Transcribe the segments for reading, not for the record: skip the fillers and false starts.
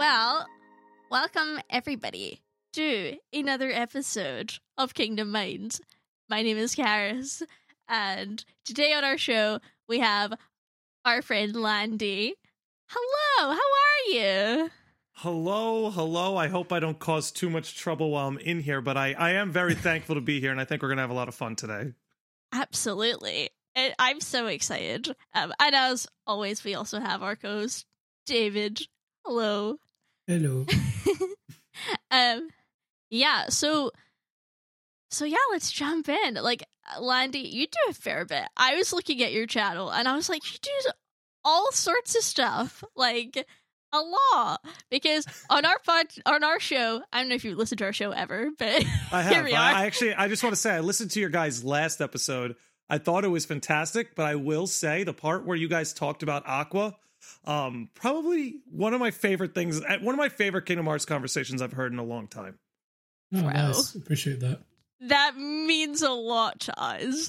Well, welcome everybody to another episode of Kingdom Minds. My name is Karis, and today on our show we have our friend Landy. Hello, how are you? Hello. I hope I don't cause too much trouble while I'm in here, but I am very thankful to be here, and I think we're going to have a lot of fun today. Absolutely. I'm so excited. And as always, we also have our co-host, David. Hello. Hello. So let's jump in. Like, Landy, you do a fair bit. I was looking at your channel and I was like, you do all sorts of stuff, like a lot. Because on our show, I don't know if you listened to our show ever, but I have. Here we are. I just want to say I listened to your guys' last episode. I thought it was fantastic, but I will say the part where you guys talked about Aqua, probably one of my favorite things, one of my favorite Kingdom Hearts conversations I've heard in a long time. Oh, Wow. nice. Appreciate that. That means a lot to us.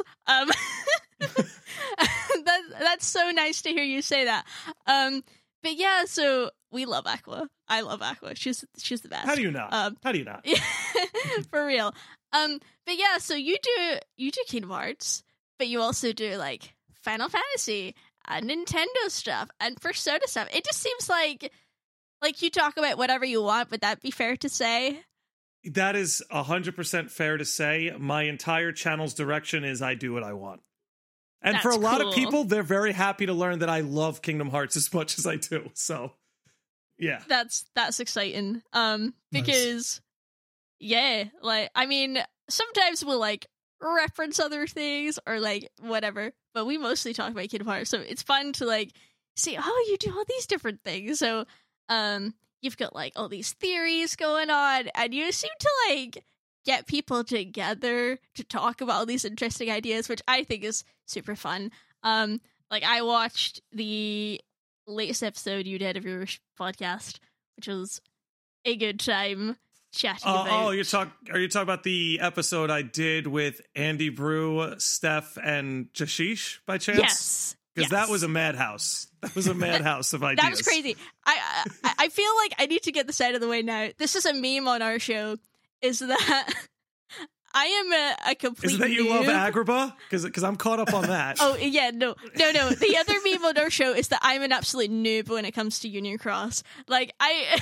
That's so nice to hear you say that. But yeah, so we love Aqua. I love Aqua. She's the best. How do you not? How do you not? For real. But yeah, so you do Kingdom Hearts, but you also do like Final Fantasy and Nintendo stuff and Persona stuff. It just seems like you talk about whatever you want. Would that be fair to say? That is 100% fair to say. My entire channel's direction is I do what I want. And That's for a lot cool. of people, they're very happy to learn that I love Kingdom Hearts as much as I do. So, yeah. That's exciting. Because yeah, like, I mean, sometimes we'll like reference other things or like whatever, but we mostly talk about Kingdom Hearts, so it's fun to like see, oh, you do all these different things. So you've got like all these theories going on, and you seem to like get people together to talk about all these interesting ideas, which I think is super fun. Like, I watched the latest episode you did of your podcast, which was a good time chatting about. Are you talking about the episode I did with Andy Brew, Steph, and Jashish by chance? Yes. Because that was a madhouse. That was a madhouse of ideas. That was crazy. I feel like I need to get this out of the way now. This is a meme on our show, is that I am a complete Is it that you noob. love Agrabah? Because I'm caught up on that. Oh, yeah, no. The other meme on our show is that I'm an absolute noob when it comes to Union Cross. Like, I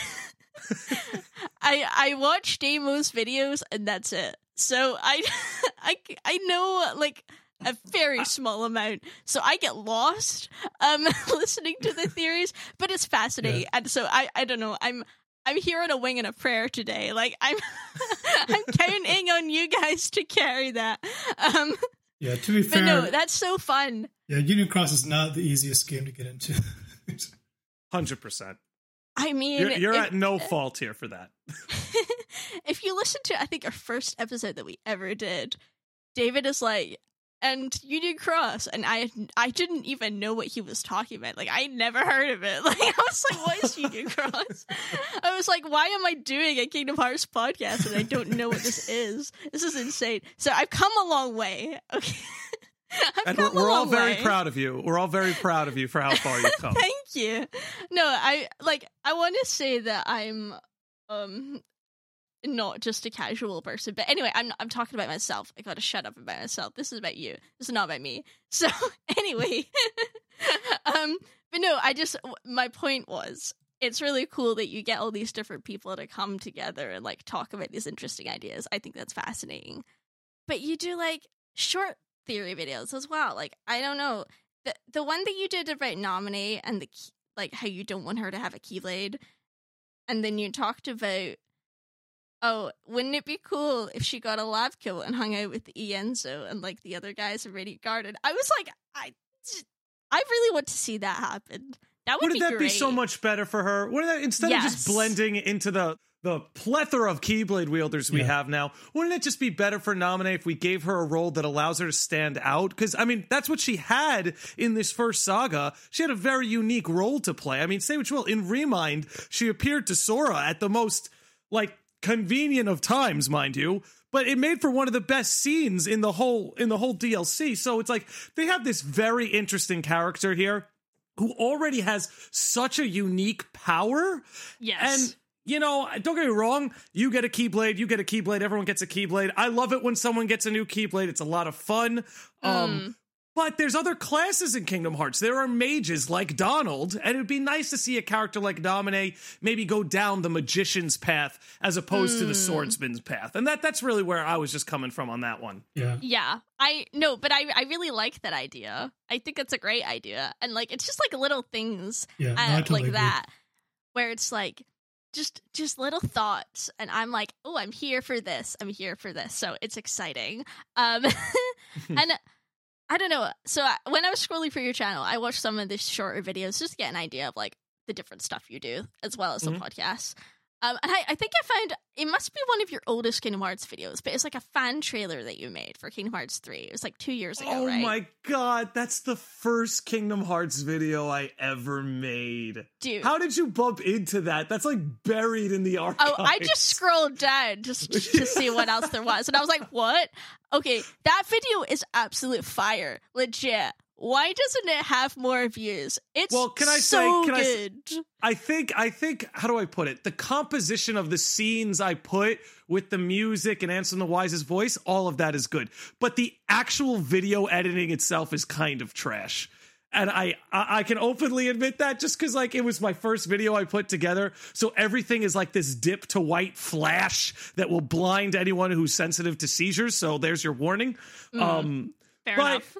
watch Damo's videos, and that's it. So I know, like, a very small amount, so I get lost listening to the theories, but it's fascinating. And so I don't know, I'm here on a wing and a prayer today. Like, I'm counting on you guys to carry that. Yeah, to be fair, but no, that's so fun. Yeah, Union Cross is not the easiest game to get into. 100%. I mean, you're at no fault here for that. If you listen to, I think, our first episode that we ever did, David is like, and Union Cross, and I didn't even know what he was talking about. Like, I never heard of it. Like, I was like, what is Union Cross? I was like, why am I doing a Kingdom Hearts podcast and I don't know what this is? This is insane. So I've come a long way. Okay. And we're all very proud of you. We're all very proud of you for how far you've come. Thank you. No, I want to say that I'm not just a casual person, but anyway, I'm talking about myself. I gotta shut up about myself. This is about you. This is not about me. So anyway, but no, my point was, it's really cool that you get all these different people to come together and like talk about these interesting ideas. I think that's fascinating. But you do like short theory videos as well. Like, I don't know, the one that you did about Nominee and like how you don't want her to have a Keyblade, and then you talked about, oh, wouldn't it be cool if she got a lab coat and hung out with Ienzo and like the other guys in Radiant Garden? I was like, I really want to see that happen. That would Wouldn't that great. be so much better for her? Wouldn't that, instead of just blending into the plethora of Keyblade wielders we have now, wouldn't it just be better for Nominee if we gave her a role that allows her to stand out? Because, I mean, that's what she had in this first saga. She had a very unique role to play. I mean, say what you will, in Remind, she appeared to Sora at the most, like, convenient of times, mind you, but it made for one of the best scenes in the whole DLC. So it's like, they have this very interesting character here. who already has such a unique power. Yes. And, you know, don't get me wrong. You get a Keyblade. Everyone gets a Keyblade. I love it when someone gets a new Keyblade. It's a lot of fun. But there's other classes in Kingdom Hearts. There are mages like Donald, and it'd be nice to see a character like Naminé maybe go down the magician's path as opposed to the swordsman's path. And that's really where I was just coming from on that one. Yeah. I really like that idea. I think it's a great idea. And like it's just like little things like that where it's like just little thoughts, and I'm like, oh, I'm here for this. So it's exciting. And I don't know. So when I was scrolling through your channel, I watched some of the shorter videos just to get an idea of like the different stuff you do, as well as the podcasts. And I think I found it must be one of your oldest Kingdom Hearts videos, but it's like a fan trailer that you made for Kingdom Hearts 3. It was like 2 years ago, right? Oh my god, that's the first Kingdom Hearts video I ever made. Dude. How did you bump into that? That's like buried in the archives. Oh, I just scrolled down just to see what else there was. And I was like, what? Okay, that video is absolute fire. Legit. Why doesn't it have more views? It's good. I think, how do I put it? The composition of the scenes I put with the music and Ansem the Wise's voice, all of that is good. But the actual video editing itself is kind of trash. And I can openly admit that just because like it was my first video I put together. So everything is like this dip to white flash that will blind anyone who's sensitive to seizures. So there's your warning. Fair enough.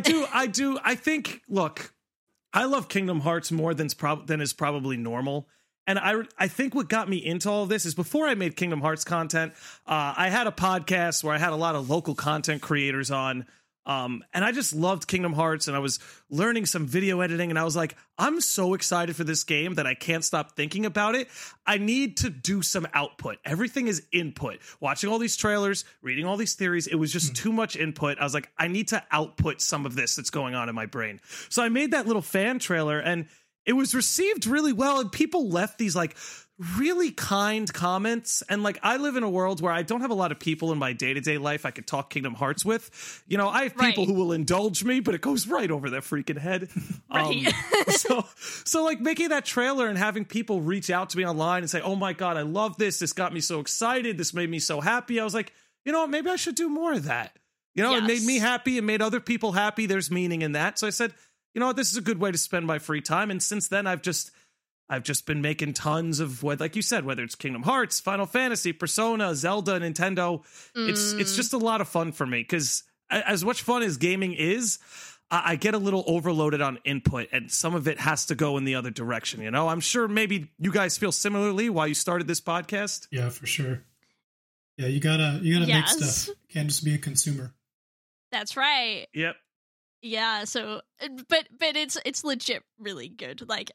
I think, look, I love Kingdom Hearts more than is probably normal. And I think what got me into all of this is before I made Kingdom Hearts content, I had a podcast where I had a lot of local content creators on. And I just loved Kingdom Hearts, and I was learning some video editing, and I was like, I'm so excited for this game that I can't stop thinking about it. I need to do some output. Everything is input. Watching all these trailers, reading all these theories, it was just too much input. I was like, I need to output some of this that's going on in my brain. So I made that little fan trailer, and it was received really well, and people left these like really kind comments. And like, I live in a world where I don't have a lot of people in my day-to-day life I could talk Kingdom Hearts with. You know, I have people who will indulge me, but it goes right over their freaking head. Right. So like making that trailer and having people reach out to me online and say, oh my God, I love this. This got me so excited. This made me so happy. I was like, you know what, maybe I should do more of that. You know, It made me happy. It made other people happy. There's meaning in that. So I said, you know what, this is a good way to spend my free time. And since then, I've just been making tons of what, like you said, whether it's Kingdom Hearts, Final Fantasy, Persona, Zelda, Nintendo. It's just a lot of fun for me because as much fun as gaming is, I get a little overloaded on input, and some of it has to go in the other direction. You know, I'm sure maybe you guys feel similarly while you started this podcast. Yeah, for sure. Yeah, you gotta make stuff. You can't just be a consumer. That's right. Yep. Yeah, so but it's legit really good. Like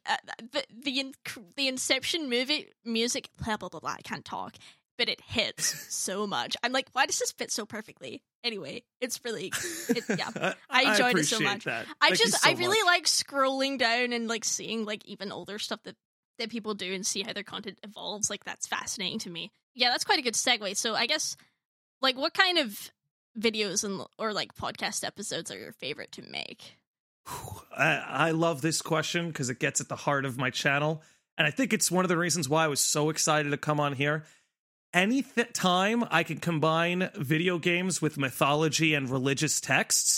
the Inception movie music, blah blah blah blah. I can't talk, but it hits so much. I'm like, why does this fit so perfectly? Anyway, it's really, I enjoyed it so much. That. I really like scrolling down and like seeing like even older stuff that people do and see how their content evolves. Like that's fascinating to me. Yeah, that's quite a good segue. So I guess like what kind of videos or like podcast episodes are your favorite to make? I love this question because it gets at the heart of my channel, and I think it's one of the reasons why I was so excited to come on here. Any time I can combine video games with mythology and religious texts,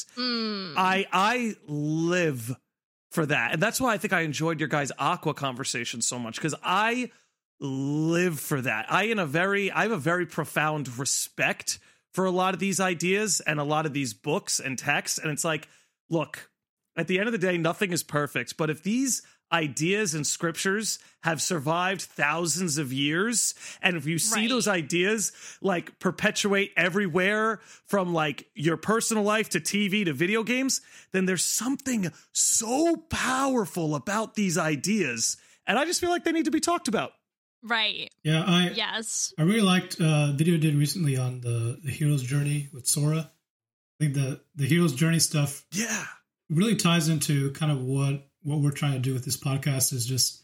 I live for that. And that's why I think I enjoyed your guys' Aqua conversation so much, because I live for that. I have a very profound respect for a lot of these ideas and a lot of these books and texts. And it's like, look, at the end of the day, nothing is perfect. But if these ideas and scriptures have survived thousands of years, and if you see those ideas like perpetuate everywhere from like your personal life to TV to video games, then there's something so powerful about these ideas. And I just feel like they need to be talked about. Right. Yeah, I really liked a video I did recently on the hero's journey with Sora. I think the hero's journey stuff really ties into kind of what we're trying to do with this podcast is just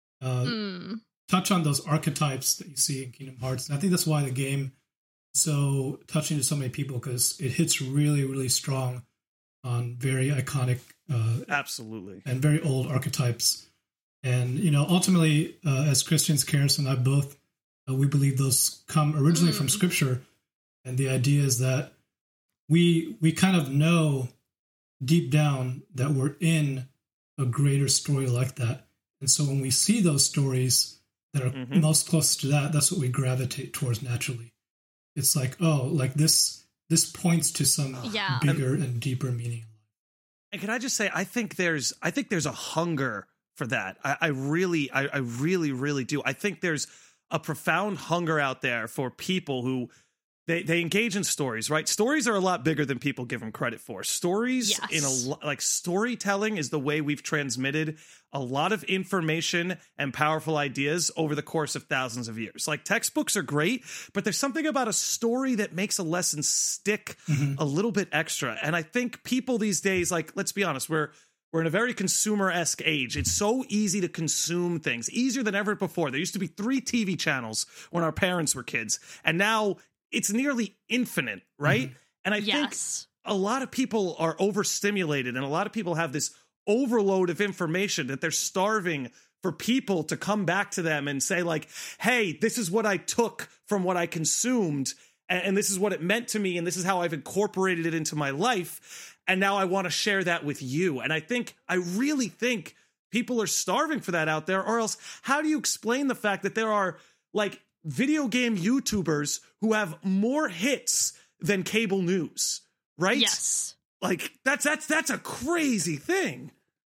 touch on those archetypes that you see in Kingdom Hearts. And I think that's why the game is so touching to so many people, because it hits really, really strong on very iconic Absolutely. And very old archetypes. And, ultimately, as Christians, Karis and I both, we believe those come originally from Scripture. And the idea is that we kind of know deep down that we're in a greater story like that. And so when we see those stories that are most close to that, that's what we gravitate towards naturally. It's like, this points to some bigger and deeper meaning. And can I just say, I think there's a hunger for that. I really, really do. I think there's a profound hunger out there for people who they engage in stories, right? Stories are a lot bigger than people give them credit for. Stories storytelling is the way we've transmitted a lot of information and powerful ideas over the course of thousands of years. Like, textbooks are great, but there's something about a story that makes a lesson stick a little bit extra. And I think people these days, like, let's be honest, we're in a very consumer-esque age. It's so easy to consume things, easier than ever before. There used to be 3 TV channels when our parents were kids, and now it's nearly infinite, right? And I think a lot of people are overstimulated, and a lot of people have this overload of information that they're starving for people to come back to them and say, like, hey, this is what I took from what I consumed, and this is what it meant to me, and this is how I've incorporated it into my life, and now I want to share that with you. And I really think people are starving for that out there, or else how do you explain the fact that there are, like, video game YouTubers who have more hits than cable news, right? Yes. Like, that's a crazy thing.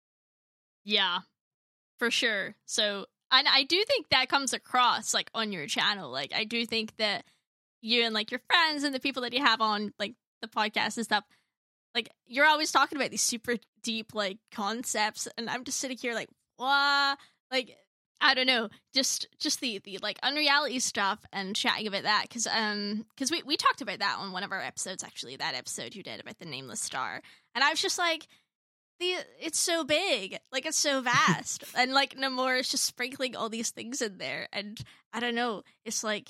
Yeah, for sure. So, and I do think that comes across, like, on your channel. Like, I do think that you and, like, your friends and the people that you have on, like, the podcast and stuff, like, you're always talking about these super deep, like, concepts, and I'm just sitting here like, what? Like, I don't know, just the like unreality stuff and chatting about that, because we talked about that on one of our episodes, actually, that episode you did about the Nameless Star, and I was just like, it's so big, like, it's so vast, and, like, Namor is just sprinkling all these things in there, and I don't know, it's like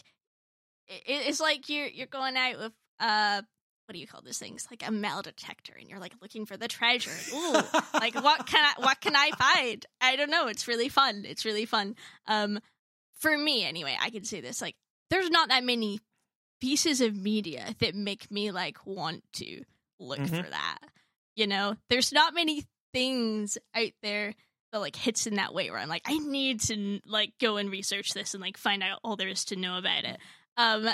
you're going out with what do you call those things? Like a metal detector, and you're, like, looking for the treasure. Ooh, like, what can I find? I don't know. It's really fun. It's really fun. For me, anyway, I can say this, like, there's not that many pieces of media that make me, like, want to look for that. There's not many things out there that, like, hits in that way where I'm like, I need to, like, go and research this and, like, find out all there is to know about it. And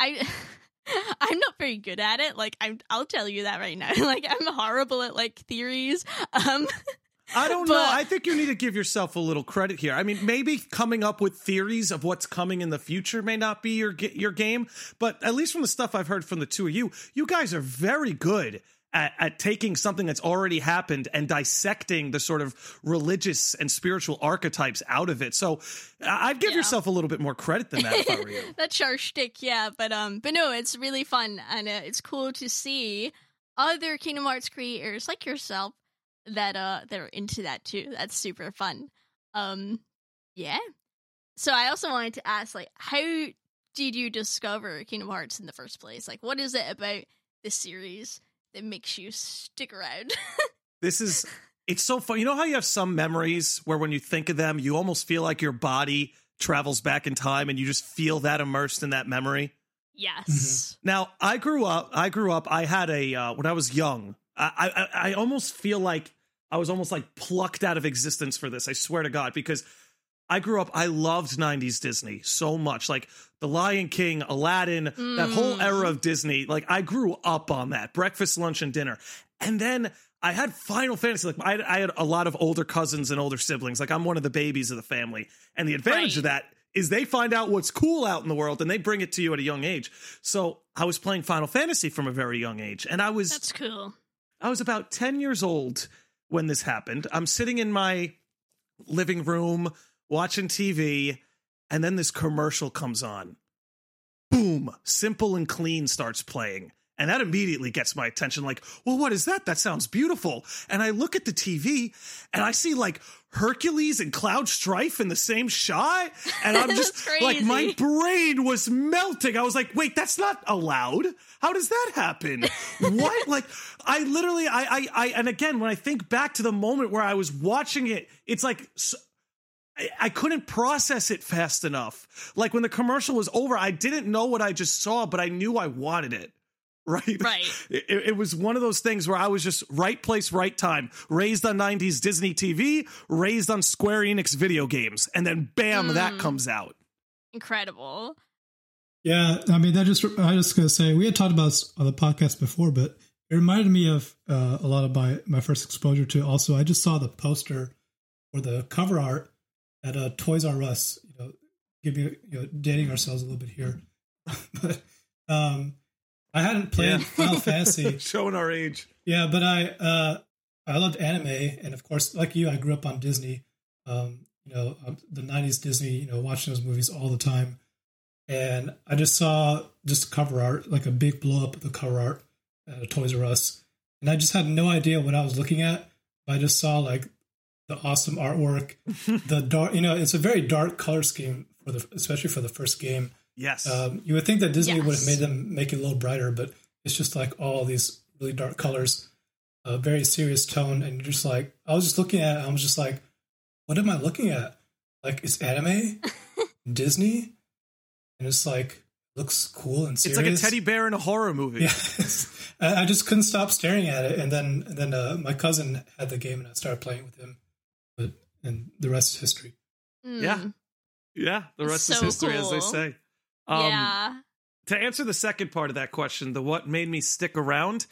I'm not very good at it. Like, I'll tell you that right now. Like, I'm horrible at, like, theories. I don't know. I think you need to give yourself a little credit here. I mean, maybe coming up with theories of what's coming in the future may not be your game, but at least from the stuff I've heard from the two of you guys are very good at taking something that's already happened and dissecting the sort of religious and spiritual archetypes out of it. So I'd give yourself a little bit more credit than that if I were you. That's our shtick, yeah. But no, it's really fun, and it's cool to see other Kingdom Hearts creators like yourself that are into that too. That's super fun. Yeah. So I also wanted to ask, like, how did you discover Kingdom Hearts in the first place? Like, what is it about this series that makes you stick around? It's so fun. You know how you have some memories where when you think of them, you almost feel like your body travels back in time and you just feel that immersed in that memory? Yes. Now, I grew up, I had when I was young, I almost feel like I was almost like plucked out of existence for this. I swear to God, because I grew up, I loved 90s Disney so much. Like The Lion King, Aladdin, that whole era of Disney. Like, I grew up on that. Breakfast, lunch, and dinner. And then I had Final Fantasy. Like, I had a lot of older cousins and older siblings. Like, I'm one of the babies of the family. And the advantage of that is they find out what's cool out in the world and they bring it to you at a young age. So I was playing Final Fantasy from a very young age. And That's cool. I was about 10 years old when this happened. I'm sitting in my living room watching TV, and then this commercial comes on. Boom! Simple and Clean starts playing. And that immediately gets my attention. Like, well, what is that? That sounds beautiful. And I look at the TV and I see like Hercules and Cloud Strife in the same shot. And I'm just like, my brain was melting. I was like, wait, that's not allowed. How does that happen? What? Like, I literally, and again, when I think back to the moment where I was watching it, it's like, I couldn't process it fast enough. Like when the commercial was over, I didn't know what I just saw, but I knew I wanted it. Right. It was one of those things where I was just right place, right time. Raised on 90s Disney TV, raised on Square Enix video games, and then bam, that comes out. Incredible. Yeah, I mean, I was just going to say, we had talked about this on the podcast before, but it reminded me of a lot of my first exposure to it. Also, I just saw the poster or the cover art at Toys R Us, dating ourselves a little bit here. But I hadn't played Final Fantasy. Showing our age. Yeah, but I loved anime, and of course, like you, I grew up on Disney. The 90s Disney, watching those movies all the time. And I just saw cover art, like a big blow up of the cover art at Toys R Us. And I just had no idea what I was looking at. I just saw like the awesome artwork, the dark, it's a very dark color scheme especially for the first game. Yes. You would think that Disney would have made them make it a little brighter, but it's just like all these really dark colors, a very serious tone. And you're just like, I was just looking at it. I was just like, what am I looking at? Like, it's anime, Disney. And it's like, looks cool and serious. It's like a teddy bear in a horror movie. Yeah. I just couldn't stop staring at it. And then my cousin had the game and I started playing with him. And the rest is history. Yeah. The rest is history, as they say. To answer the second part of that question, the what made me stick around.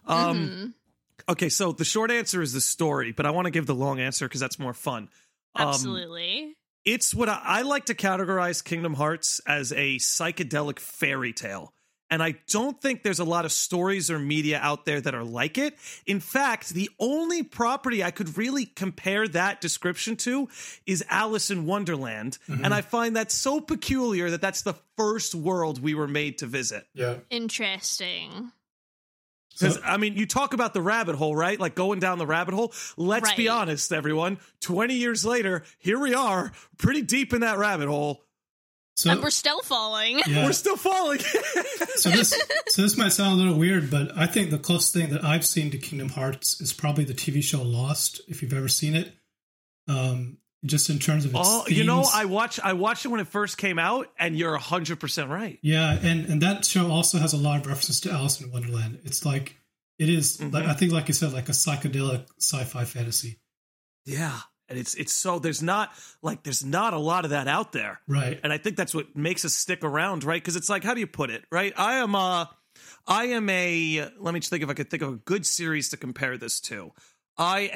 Okay, so the short answer is the story, but I want to give the long answer because that's more fun. Absolutely. It's what I like to categorize Kingdom Hearts as a psychedelic fairy tale. And I don't think there's a lot of stories or media out there that are like it. In fact, the only property I could really compare that description to is Alice in Wonderland. And I find that so peculiar that that's the first world we were made to visit. Yeah. Interesting. Because, I mean, you talk about the rabbit hole, right? Like going down the rabbit hole. Let's be honest, everyone. 20 years later, here we are, pretty deep in that rabbit hole. And we're still falling. Yeah. We're still falling. So this might sound a little weird, but I think the closest thing that I've seen to Kingdom Hearts is probably the TV show Lost, if you've ever seen it. Just in terms of its themes. I watched it when it first came out, and you're 100% right. Yeah, and that show also has a lot of references to Alice in Wonderland. It's like, it is, like, I think, like you said, like a psychedelic sci-fi fantasy. Yeah. And it's so there's not a lot of that out there. Right. And I think that's what makes us stick around, right? Because it's like, how do you put it, right? I am a let me just think if I could think of a good series to compare this to. I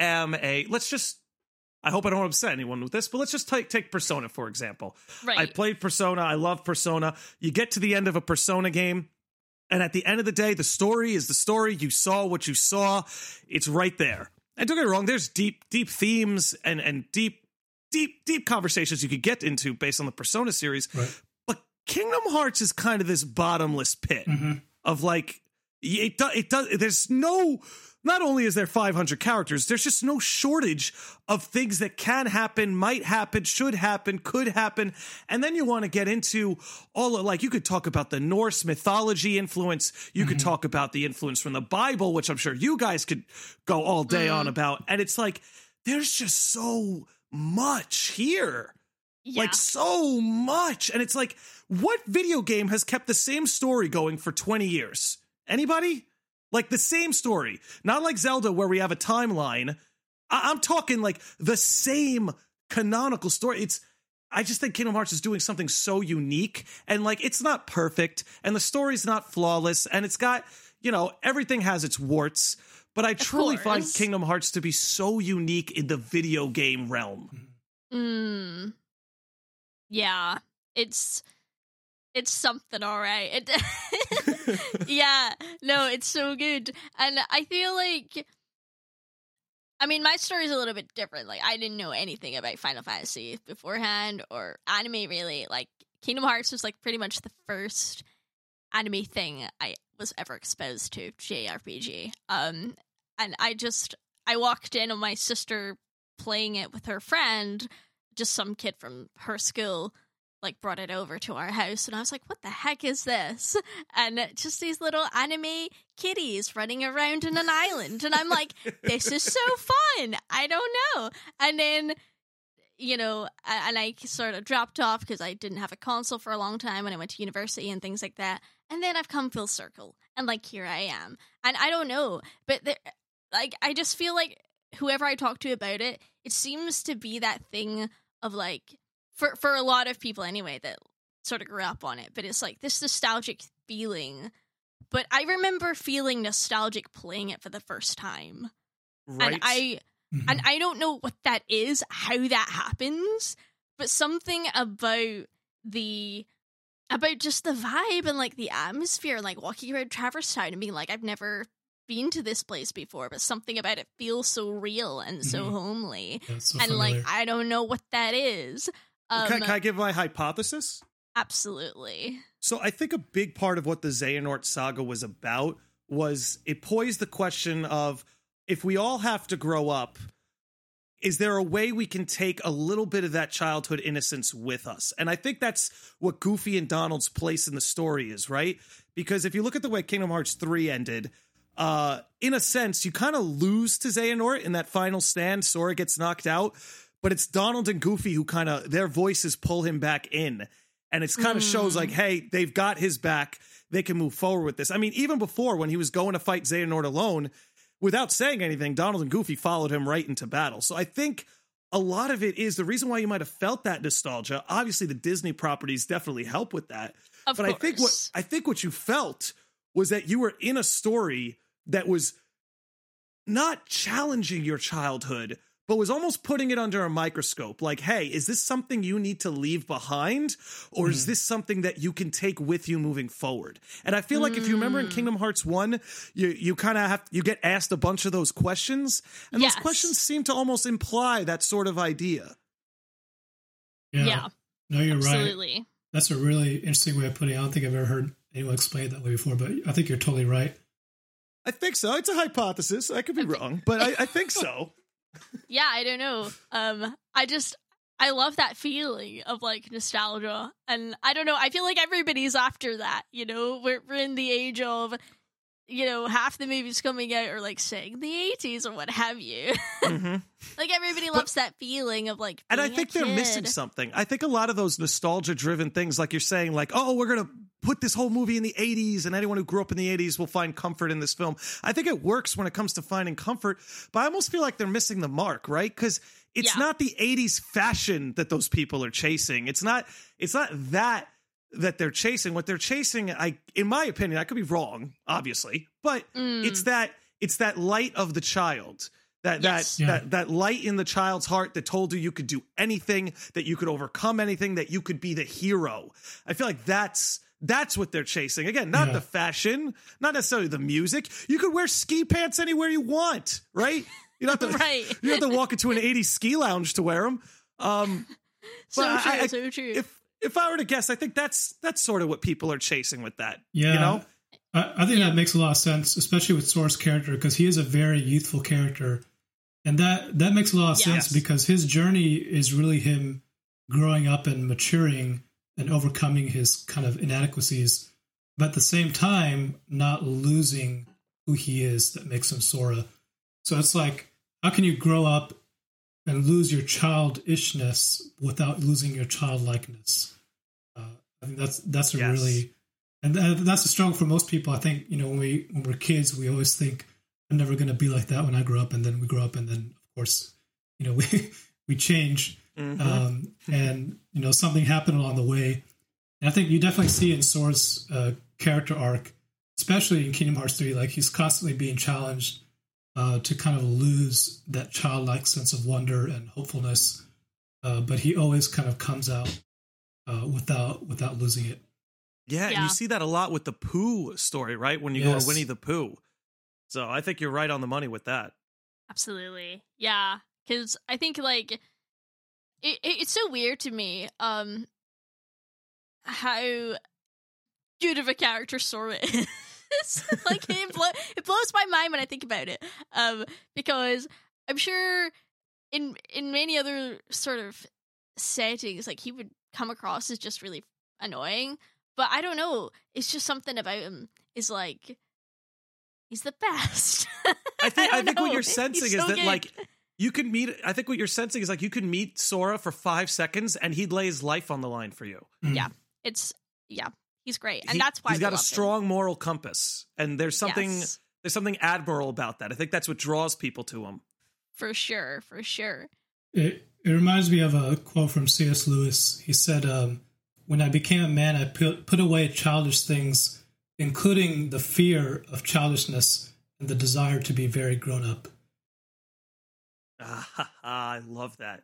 hope I don't upset anyone with this, but let's just take Persona, for example. Right. I played Persona. I love Persona. You get to the end of a Persona game, and at the end of the day, the story is the story. You saw what you saw. It's right there. And don't get me wrong, there's deep themes and deep conversations you could get into based on the Persona series. Right. But Kingdom Hearts is kind of this bottomless pit of like, it does. There's no. Not only is there 500 characters, there's just no shortage of things that can happen, might happen, should happen, could happen. And then you want to get into all of, like, you could talk about the Norse mythology influence. You could talk about the influence from the Bible, which I'm sure you guys could go all day on about. And it's like, there's just so much here. Yeah. Like, so much. And it's like, what video game has kept the same story going for 20 years? Anybody? Like the same story, not like Zelda where we have a timeline. I'm talking like the same canonical story. I just think Kingdom Hearts is doing something so unique, and like, it's not perfect and the story's not flawless, and it's got, everything has its warts, but I truly find Kingdom Hearts to be so unique in the video game realm. Yeah, it's something, all right. Yeah, no, it's so good. And I feel like, I mean, my story is a little bit different. Like, I didn't know anything about Final Fantasy beforehand or anime, really. Like, Kingdom Hearts was like pretty much the first anime thing I was ever exposed to JRPG. And I walked in on my sister playing it with her friend, just some kid from her school, like, brought it over to our house, and I was like, what the heck is this? And just these little anime kitties running around in an island, and I'm like, this is so fun! I don't know. And then, you know, and I sort of dropped off because I didn't have a console for a long time when I went to university and things like that, and then I've come full circle, and, like, here I am. And I don't know, but, like, I just feel like whoever I talk to about it, it seems to be that thing of, like, for a lot of people anyway that sort of grew up on it, but it's like this nostalgic feeling. But I remember feeling nostalgic playing it for the first time. Right. And I don't know what that is, how that happens, but something about just the vibe and, like, the atmosphere, and, like, walking around Traverse Town and being like, I've never been to this place before, but something about it feels so real and so homely. Yeah, so and familiar. like, I don't know what that is. Can I give my hypothesis? Absolutely. So I think a big part of what the Xehanort saga was about was it posed the question of, if we all have to grow up, is there a way we can take a little bit of that childhood innocence with us? And I think that's what Goofy and Donald's place in the story is, right? Because if you look at the way Kingdom Hearts 3 ended, in a sense, you kind of lose to Xehanort in that final stand. Sora gets knocked out, but it's Donald and Goofy who kind of, their voices pull him back in. And it's kind of shows like, hey, they've got his back. They can move forward with this. I mean, even before, when he was going to fight Xehanort alone, without saying anything, Donald and Goofy followed him right into battle. So I think a lot of it is the reason why you might have felt that nostalgia. Obviously, the Disney properties definitely help with that. Of course. I think what you felt was that you were in a story that was not challenging your childhood, but was almost putting it under a microscope. Like, hey, is this something you need to leave behind? Or is this something that you can take with you moving forward? And I feel like if you remember in Kingdom Hearts 1, you kind of you get asked a bunch of those questions. And those questions seem to almost imply that sort of idea. Yeah. No, you're absolutely right. That's a really interesting way of putting it. I don't think I've ever heard anyone explain it that way before, but I think you're totally right. I think so. It's a hypothesis. I could be wrong, but I think so. Yeah, I don't know. I love that feeling of, like, nostalgia, and I don't know, I feel like everybody's after that, you know? We're in the age of, you know, half the movies coming out are, like, saying the 80s or what have you. Like, everybody loves that feeling of, like, and I think they're missing something. I think a lot of those nostalgia-driven things, like you're saying, like, oh, we're going to put this whole movie in the 80s, and anyone who grew up in the 80s will find comfort in this film. I think it works when it comes to finding comfort, but I almost feel like they're missing the mark, right? Because it's not the 80s fashion that those people are chasing. It's not that they're chasing. What they're chasing, in my opinion, I could be wrong, obviously, but it's that light of the child. That light in the child's heart that told you could do anything, that you could overcome anything, that you could be the hero. I feel like that's what they're chasing. Again, not the fashion, not necessarily the music. You could wear ski pants anywhere you want, right? You don't have to, you don't have to walk into an 80s ski lounge to wear them. So true. If I were to guess, I think that's sort of what people are chasing with that. Yeah. You know? I think that makes a lot of sense, especially with Sora's character, because he is a very youthful character. And that makes a lot of sense because his journey is really him growing up and maturing and overcoming his kind of inadequacies, but at the same time, not losing who he is that makes him Sora. So it's like, how can you grow up and lose your childishness without losing your childlikeness? I think that's a really, and that's a struggle for most people. I think, you know, when we're kids, we always think, I'm never going to be like that when I grow up. And then we grow up, and then, of course, you know, we change. And, you know, something happened along the way. And I think you definitely see in Sora's character arc, especially in Kingdom Hearts 3, like he's constantly being challenged to kind of lose that childlike sense of wonder and hopefulness. But he always kind of comes out without losing it. Yeah, and you see that a lot with the Pooh story, right? When you go to Winnie the Pooh. So I think you're right on the money with that. Absolutely. Yeah. Because I think, like, it's so weird to me how good of a character Sora is. Like it blows my mind when I think about it, because I'm sure in many other sort of settings, like he would come across as just really annoying. But I don't know. It's just something about him is like he's the best. I think what you're sensing is that good. Like you can meet. I think what you're sensing is like you can meet Sora for 5 seconds and he'd lay his life on the line for you. Yeah, he's great, and that's why he's got a strong moral compass, and there's something admirable about that. I think that's what draws people to him. For sure. It reminds me of a quote from C.S. Lewis. He said, "When I became a man, I put away childish things, including the fear of childishness and the desire to be very grown up." I love that.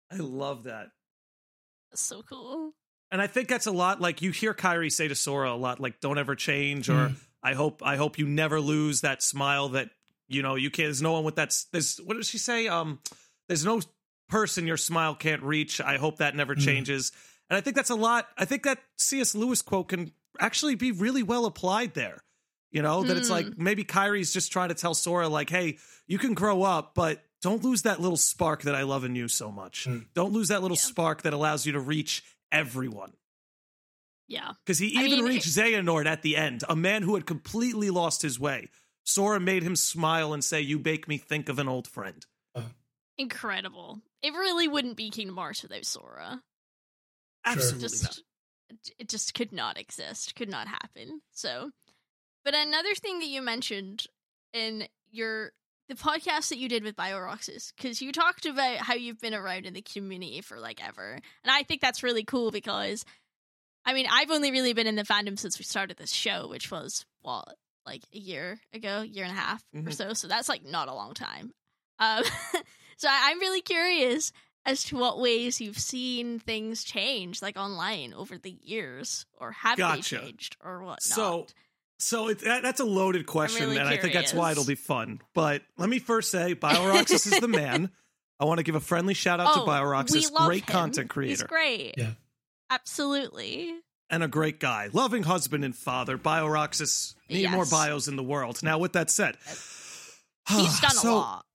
That's so cool. And I think that's a lot. Like you hear Kairi say to Sora a lot, like "Don't ever change," or I hope you never lose that smile that you can't. There's no one with that. There's what does she say? There's no person your smile can't reach. I hope that never changes. And I think that's a lot. I think that C.S. Lewis quote can actually be really well applied there. That it's like maybe Kairi's just trying to tell Sora like, hey, you can grow up, but don't lose that little spark that I love in you so much. Don't lose that little spark that allows you to reach everyone. Yeah. Because he even reached Xehanort at the end, a man who had completely lost his way. Sora made him smile and say, "You make me think of an old friend." Incredible. It really wouldn't be Kingdom Hearts without Sora. Absolutely not. It just could not exist. Could not happen. So, but another thing that you mentioned in the podcast that you did with BioRoxas, because you talked about how you've been around in the community for like ever. And I think that's really cool because, I mean, I've only really been in the fandom since we started this show, which was, like a year ago, year and a half or so. So that's like not a long time. So I'm really curious as to what ways you've seen things change, like online over the years, or have they changed or whatnot. So that's a loaded question, really and curious. I think that's why it'll be fun. But let me first say, BioRoxas is the man. I want to give a friendly shout out to BioRoxas, great content creator. He's great. Yeah, absolutely. And a great guy, loving husband and father. BioRoxas need more bios in the world. Now, with that said, he's done a lot.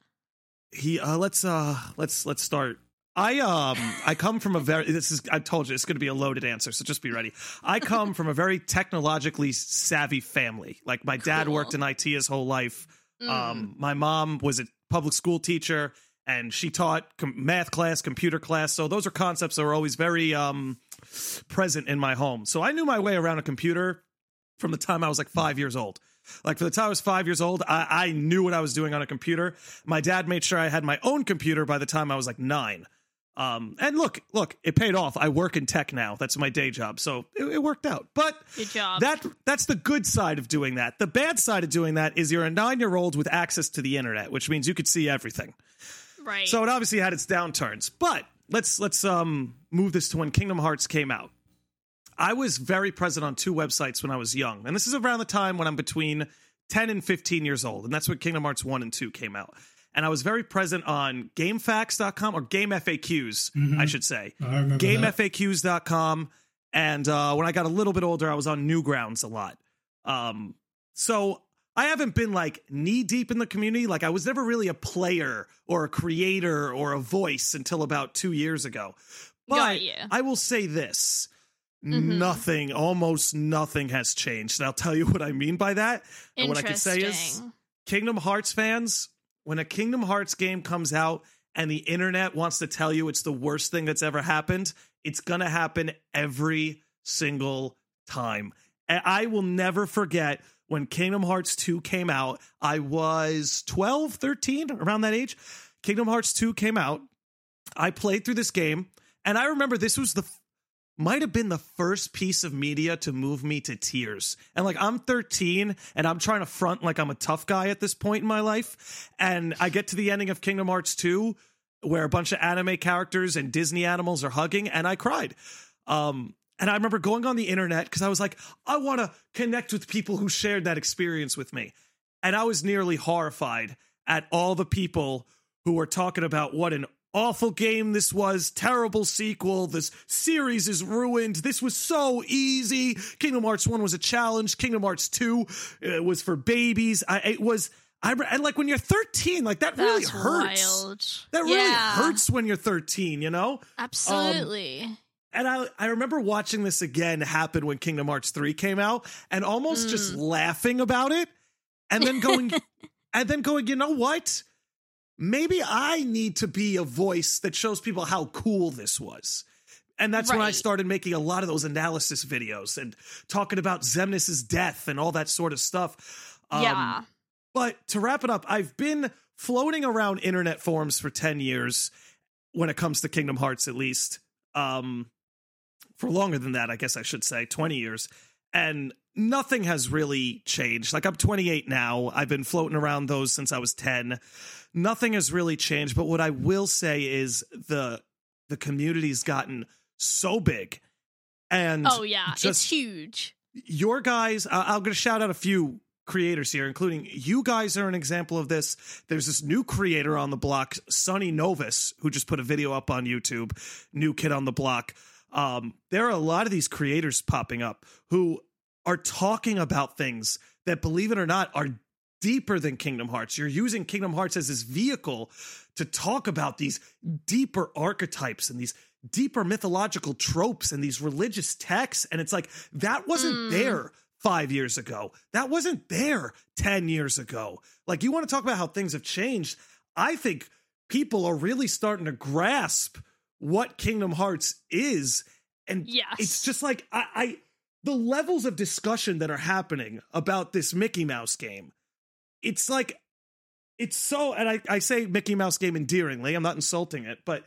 Let's start. I come from I told you it's going to be a loaded answer, so just be ready. I come from a very technologically savvy family. Like my dad worked in IT his whole life. My mom was a public school teacher, and she taught math class, computer class. So those are concepts that are always very present in my home. So I knew my way around a computer from the time I was like 5 years old. Like for the time I was 5 years old, I knew what I was doing on a computer. My dad made sure I had my own computer by the time I was like 9. And look, it paid off. I work in tech now. That's my day job. So it worked out. But good job. That's the good side of doing that. The bad side of doing that is you're a 9-year-old with access to the internet, which means you could see everything. Right. So it obviously had its downturns. But let's move this to when Kingdom Hearts came out. I was very present on 2 websites when I was young. And this is around the time when I'm between 10 and 15 years old. And that's when Kingdom Hearts 1 and 2 came out. And I was very present on GameFAQs.com, or GameFAQs, I should say. I remember GameFAQs.com. And when I got a little bit older, I was on Newgrounds a lot. So I haven't been like knee deep in the community. Like I was never really a player or a creator or a voice until about 2 years ago. But I will say this. Almost nothing has changed. And I'll tell you what I mean by that. And what I can say is, Kingdom Hearts fans, when a Kingdom Hearts game comes out and the internet wants to tell you it's the worst thing that's ever happened, it's going to happen every single time. And I will never forget when Kingdom Hearts 2 came out. I was 12, 13, around that age. Kingdom Hearts 2 came out. I played through this game, and I remember this was might have been the first piece of media to move me to tears. And like, I'm 13 and I'm trying to front like I'm a tough guy at this point in my life. And I get to the ending of Kingdom Hearts 2 where a bunch of anime characters and Disney animals are hugging, and I cried. And I remember going on the internet because I was like, I want to connect with people who shared that experience with me. And I was nearly horrified at all the people who were talking about what an awful game this was, terrible sequel, this series is ruined, this was so easy, Kingdom Hearts 1 was a challenge, Kingdom Hearts 2 was for babies, and like when you're 13, like that really hurts. Wild. That really hurts when you're 13, you know? Absolutely. And I remember watching this again happen when Kingdom Hearts 3 came out and almost just laughing about it and then going, you know what? Maybe I need to be a voice that shows people how cool this was. And that's when I started making a lot of those analysis videos and talking about Xemnas' death and all that sort of stuff. But to wrap it up, I've been floating around internet forums for 10 years when it comes to Kingdom Hearts, at least. For longer than that, I guess I should say, 20 years. And nothing has really changed. Like, I'm 28 now. I've been floating around those since I was 10. Nothing has really changed. But what I will say is the community's gotten so big. And it's huge. Your guys, I'm going to shout out a few creators here, including you guys are an example of this. There's this new creator on the block, Sonny Novus, who just put a video up on YouTube, new kid on the block. There are a lot of these creators popping up who are talking about things that, believe it or not, are deeper than Kingdom Hearts. You're using Kingdom Hearts as this vehicle to talk about these deeper archetypes and these deeper mythological tropes and these religious texts. And it's like, that wasn't there 5 years ago. That wasn't there 10 years ago. Like, you want to talk about how things have changed. I think people are really starting to grasp what Kingdom Hearts is. And it's just like, the levels of discussion that are happening about this Mickey Mouse game. It's like, it's so, and I say Mickey Mouse game endearingly, I'm not insulting it, but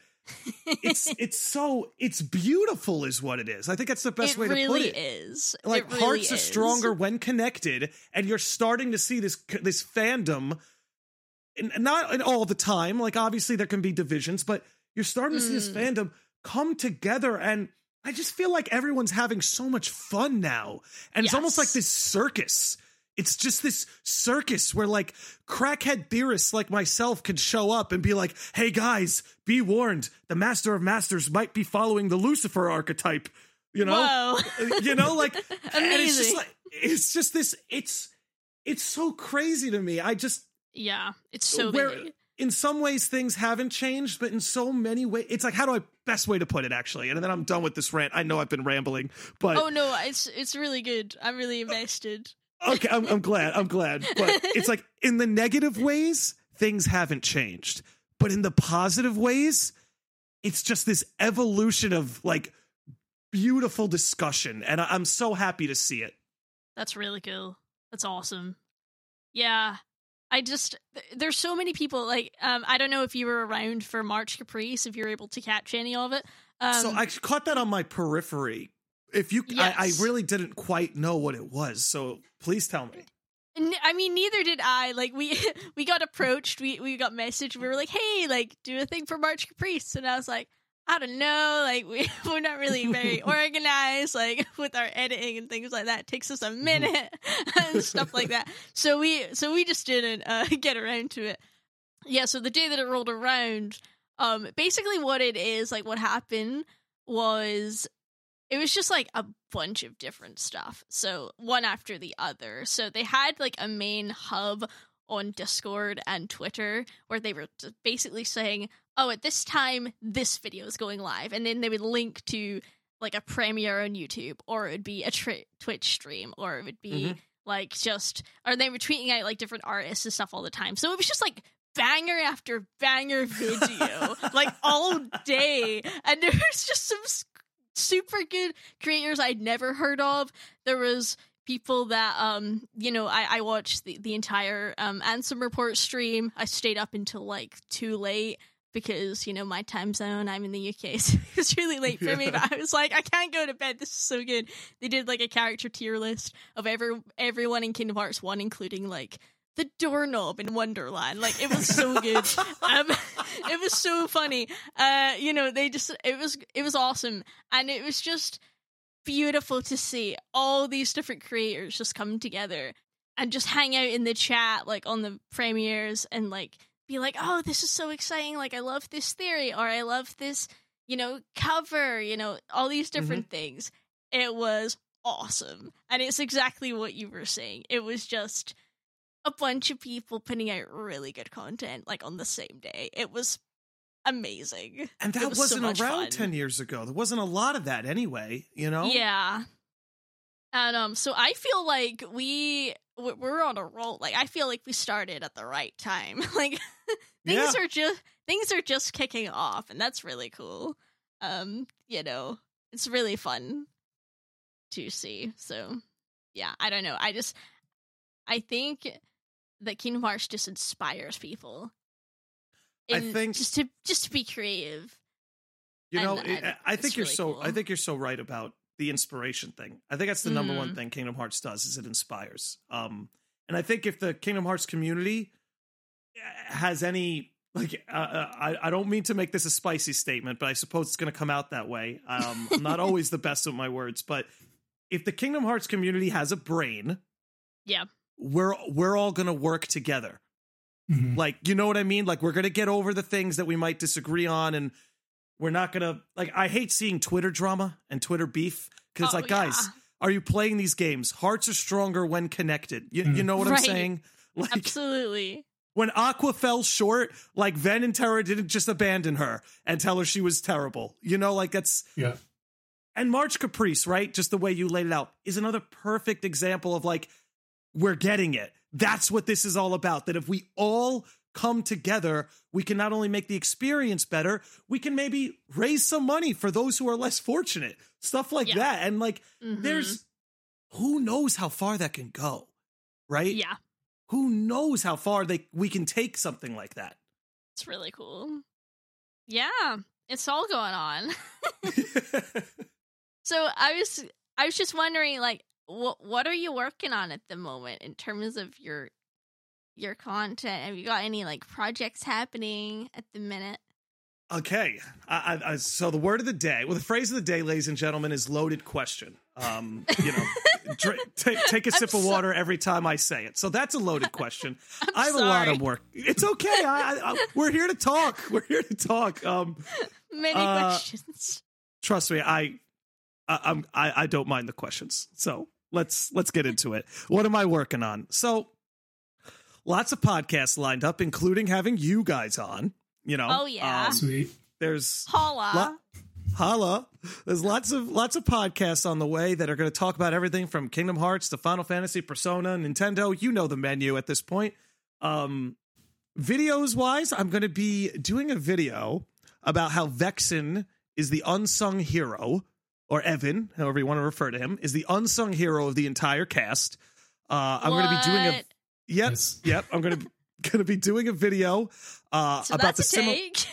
it's beautiful is what it is. I think that's the best way to put it. It really is. Like, hearts are stronger when connected, and you're starting to see this fandom, and not all the time. Like, obviously there can be divisions, but you're starting to see this fandom come together, and I just feel like everyone's having so much fun now. And it's almost like this circus. It's just this circus where, like, crackhead theorists like myself can show up and be like, hey guys, be warned, the Master of Masters might be following the Lucifer archetype, you know? Whoa. You know, like, and it's just like, it's just this, it's so crazy to me. It's so big. In some ways things haven't changed, but in so many ways, it's like, how do I best way to put it, actually? And then I'm done with this rant. I know I've been rambling, but oh no, it's really good. I'm really invested. Okay, I'm glad. But it's like, in the negative ways, things haven't changed. But in the positive ways, it's just this evolution of, like, beautiful discussion. And I'm so happy to see it. That's really cool. That's awesome. Yeah. There's so many people, like, I don't know if you were around for March Caprice, if you were able to catch any of it. So I caught that on my periphery. If you, I really didn't quite know what it was, so please tell me. I mean, neither did I. Like, we got approached, we got messaged, we were like, hey, like, do a thing for March Caprice, and I was like, I don't know, like, we're not really very organized, like, with our editing and things like that. It takes us a minute and stuff like that. So we just didn't get around to it. Yeah, so the day that it rolled around, basically what it is, like, what happened was, it was just, like, a bunch of different stuff. So one after the other. So they had, like, a main hub on Discord and Twitter where they were basically saying, oh, at this time, this video is going live. And then they would link to, like, a premiere on YouTube, or it would be a Twitch stream, or it would be, like, just, or they were tweeting out, like, different artists and stuff all the time. So it was just, like, banger after banger video, like, all day. And there was just some super good creators I'd never heard of. There was people that, I watched the entire Ansem Report stream. I stayed up until, like, too late because, my time zone, I'm in the UK, so it was really late for me, but I was like, I can't go to bed, this is so good. They did, like, a character tier list of everyone in Kingdom Hearts 1, including, like, the doorknob in Wonderland. Like, it was so good. It was so funny. It was awesome. And it was just beautiful to see all these different creators just come together and just hang out in the chat, like, on the premieres, and, like, be like, oh, this is so exciting. Like, I love this theory, or I love this, cover, all these different things. It was awesome. And it's exactly what you were saying. It was just a bunch of people putting out really good content, like, on the same day. It was amazing. And that wasn't around 10 years ago. There wasn't a lot of that anyway, Yeah. And so I feel like we're on a roll. Like, I feel like we started at the right time. Like, things are just kicking off, and that's really cool. It's really fun to see. So, yeah, I don't know. I think that Kingdom Hearts just inspires people. I think just to be creative. I think you're so. Cool. I think you're so right about the inspiration thing. I think that's the number one thing Kingdom Hearts does, is it inspires. And I think if the Kingdom Hearts community has any, like, I don't mean to make this a spicy statement, but I suppose it's going to come out that way. I'm not always the best with my words, but if the Kingdom Hearts community has a brain, yeah, we're all going to work together. Mm-hmm. Like, you know what I mean? Like, we're going to get over the things that we might disagree on, and we're not going to, like, I hate seeing Twitter drama and Twitter beef, because guys, are you playing these games? Hearts are stronger when connected. You know what I'm saying? Like, absolutely. When Aqua fell short, like, Ven and Terra didn't just abandon her and tell her she was terrible. That's... Yeah. And March Caprice, right? Just the way you laid it out is another perfect example of, like, we're getting it. That's what this is all about. That if we all come together, we can not only make the experience better, we can maybe raise some money for those who are less fortunate. Stuff like that. And, like, there's, who knows how far that can go, right? Yeah. Who knows how far we can take something like that. It's really cool. Yeah, it's all going on. So I was just wondering, like, what are you working on at the moment in terms of your content? Have you got any, like, projects happening at the minute? Okay, so the word of the day, the phrase of the day, ladies and gentlemen, is loaded question. Take a sip of water every time I say it. So that's a loaded question. I have a lot of work. It's okay. We're here to talk. Many questions. Trust me, I don't mind the questions. So let's get into it. What am I working on? So lots of podcasts lined up, including having you guys on. Oh yeah, sweet. There's holla. There's lots of podcasts on the way that are going to talk about everything from Kingdom Hearts to Final Fantasy, Persona, Nintendo. You know the menu at this point. Videos wise, I'm going to be doing a video about how Vexen is the unsung hero, or Evan, however you want to refer to him, is the unsung hero of the entire cast. I'm going to be doing a Yep. I'm going to be doing a video about the take.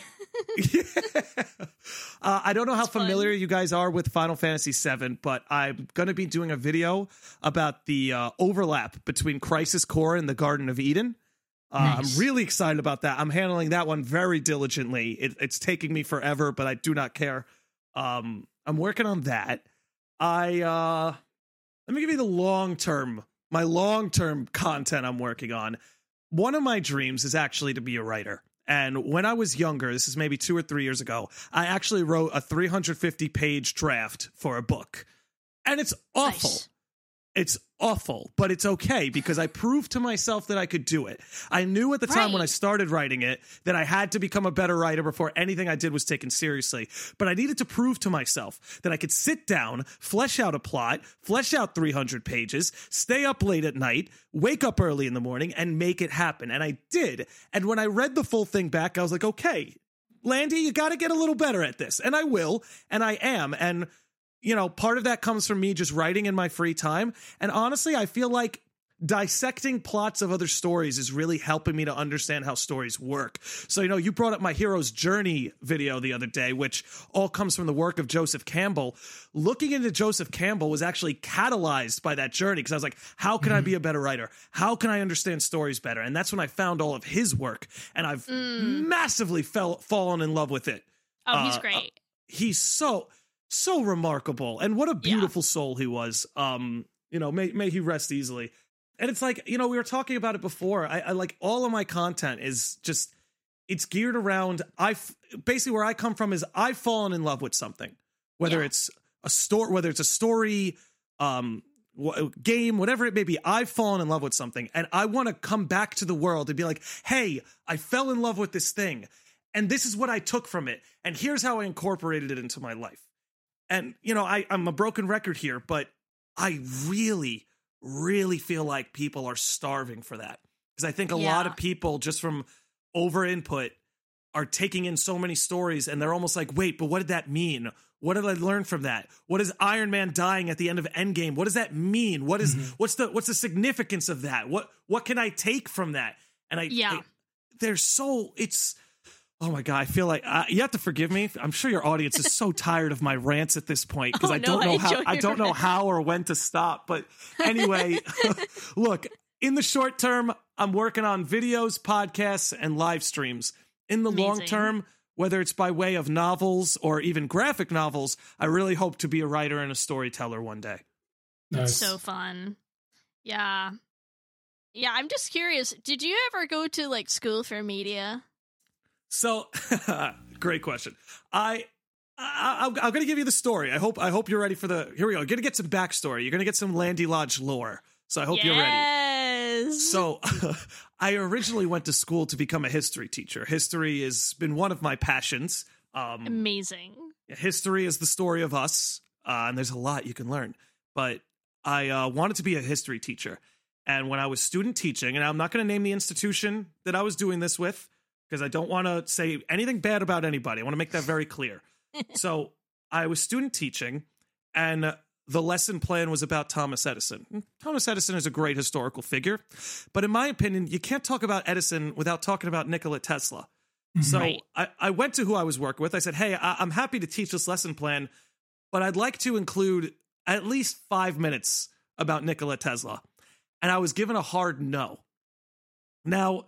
I don't know how familiar you guys are with Final Fantasy VII, but I'm going to be doing a video about the overlap between Crisis Core and the Garden of Eden. Nice. I'm really excited about that. I'm handling that one very diligently. It's taking me forever, but I do not care. I'm working on that. Let me give you my long-term content I'm working on. One of my dreams is actually to be a writer. And when I was younger, this is maybe 2 or 3 years ago, I actually wrote a 350-page draft for a book. And it's awful. Nice. It's awful, but it's okay because I proved to myself that I could do it. I knew at the time when I started writing it that I had to become a better writer before anything I did was taken seriously. But I needed to prove to myself that I could sit down, flesh out a plot, flesh out 300 pages, stay up late at night, wake up early in the morning, and make it happen. And I did. And when I read the full thing back, I was like, okay, Landy, you got to get a little better at this. And I will, and I am. And part of that comes from me just writing in my free time. And honestly, I feel like dissecting plots of other stories is really helping me to understand how stories work. So, you brought up my hero's journey video the other day, which all comes from the work of Joseph Campbell. Looking into Joseph Campbell was actually catalyzed by that journey because I was like, how can I be a better writer? How can I understand stories better? And that's when I found all of his work. And I've massively fallen in love with it. Oh, he's great. He's so remarkable, and what a beautiful soul he was. May he rest easily. And it's like, we were talking about it before. I like all of my content is just it's geared around, basically where I come from is I've fallen in love with something, whether it's a story, game, whatever it may be. I've fallen in love with something, and I want to come back to the world and be like, hey, I fell in love with this thing, and this is what I took from it, and here's how I incorporated it into my life. And, you know, I'm a broken record here, but I really, really feel like people are starving for that. Because I think a lot of people, just from over input, are taking in so many stories, and they're almost like, wait, but what did that mean? What did I learn from that? What is Iron Man dying at the end of Endgame? What does that mean? What is what's the significance of that? What can I take from that? And it's oh my God, I feel like you have to forgive me. I'm sure your audience is so tired of my rants at this point because I don't know how or when to stop. But anyway, look, in the short term, I'm working on videos, podcasts, and live streams. In the long term, whether it's by way of novels or even graphic novels, I really hope to be a writer and a storyteller one day. Nice. So fun. Yeah. Yeah, I'm just curious. Did you ever go to like school for media? So, great question. I'm going to give you the story. I hope you're ready for here we go. You're going to get some backstory. You're going to get some Landy Lodge lore. So I hope you're ready. So I originally went to school to become a history teacher. History has been one of my passions. Amazing. History is the story of us, and there's a lot you can learn. But I wanted to be a history teacher. And when I was student teaching, and I'm not going to name the institution that I was doing this with, because I don't want to say anything bad about anybody. I want to make that very clear. So I was student teaching, and the lesson plan was about Thomas Edison. Thomas Edison is a great historical figure, but in my opinion, you can't talk about Edison without talking about Nikola Tesla. So I went to who I was working with. I said, hey, I'm happy to teach this lesson plan, but I'd like to include at least 5 minutes about Nikola Tesla. And I was given a hard no. Now,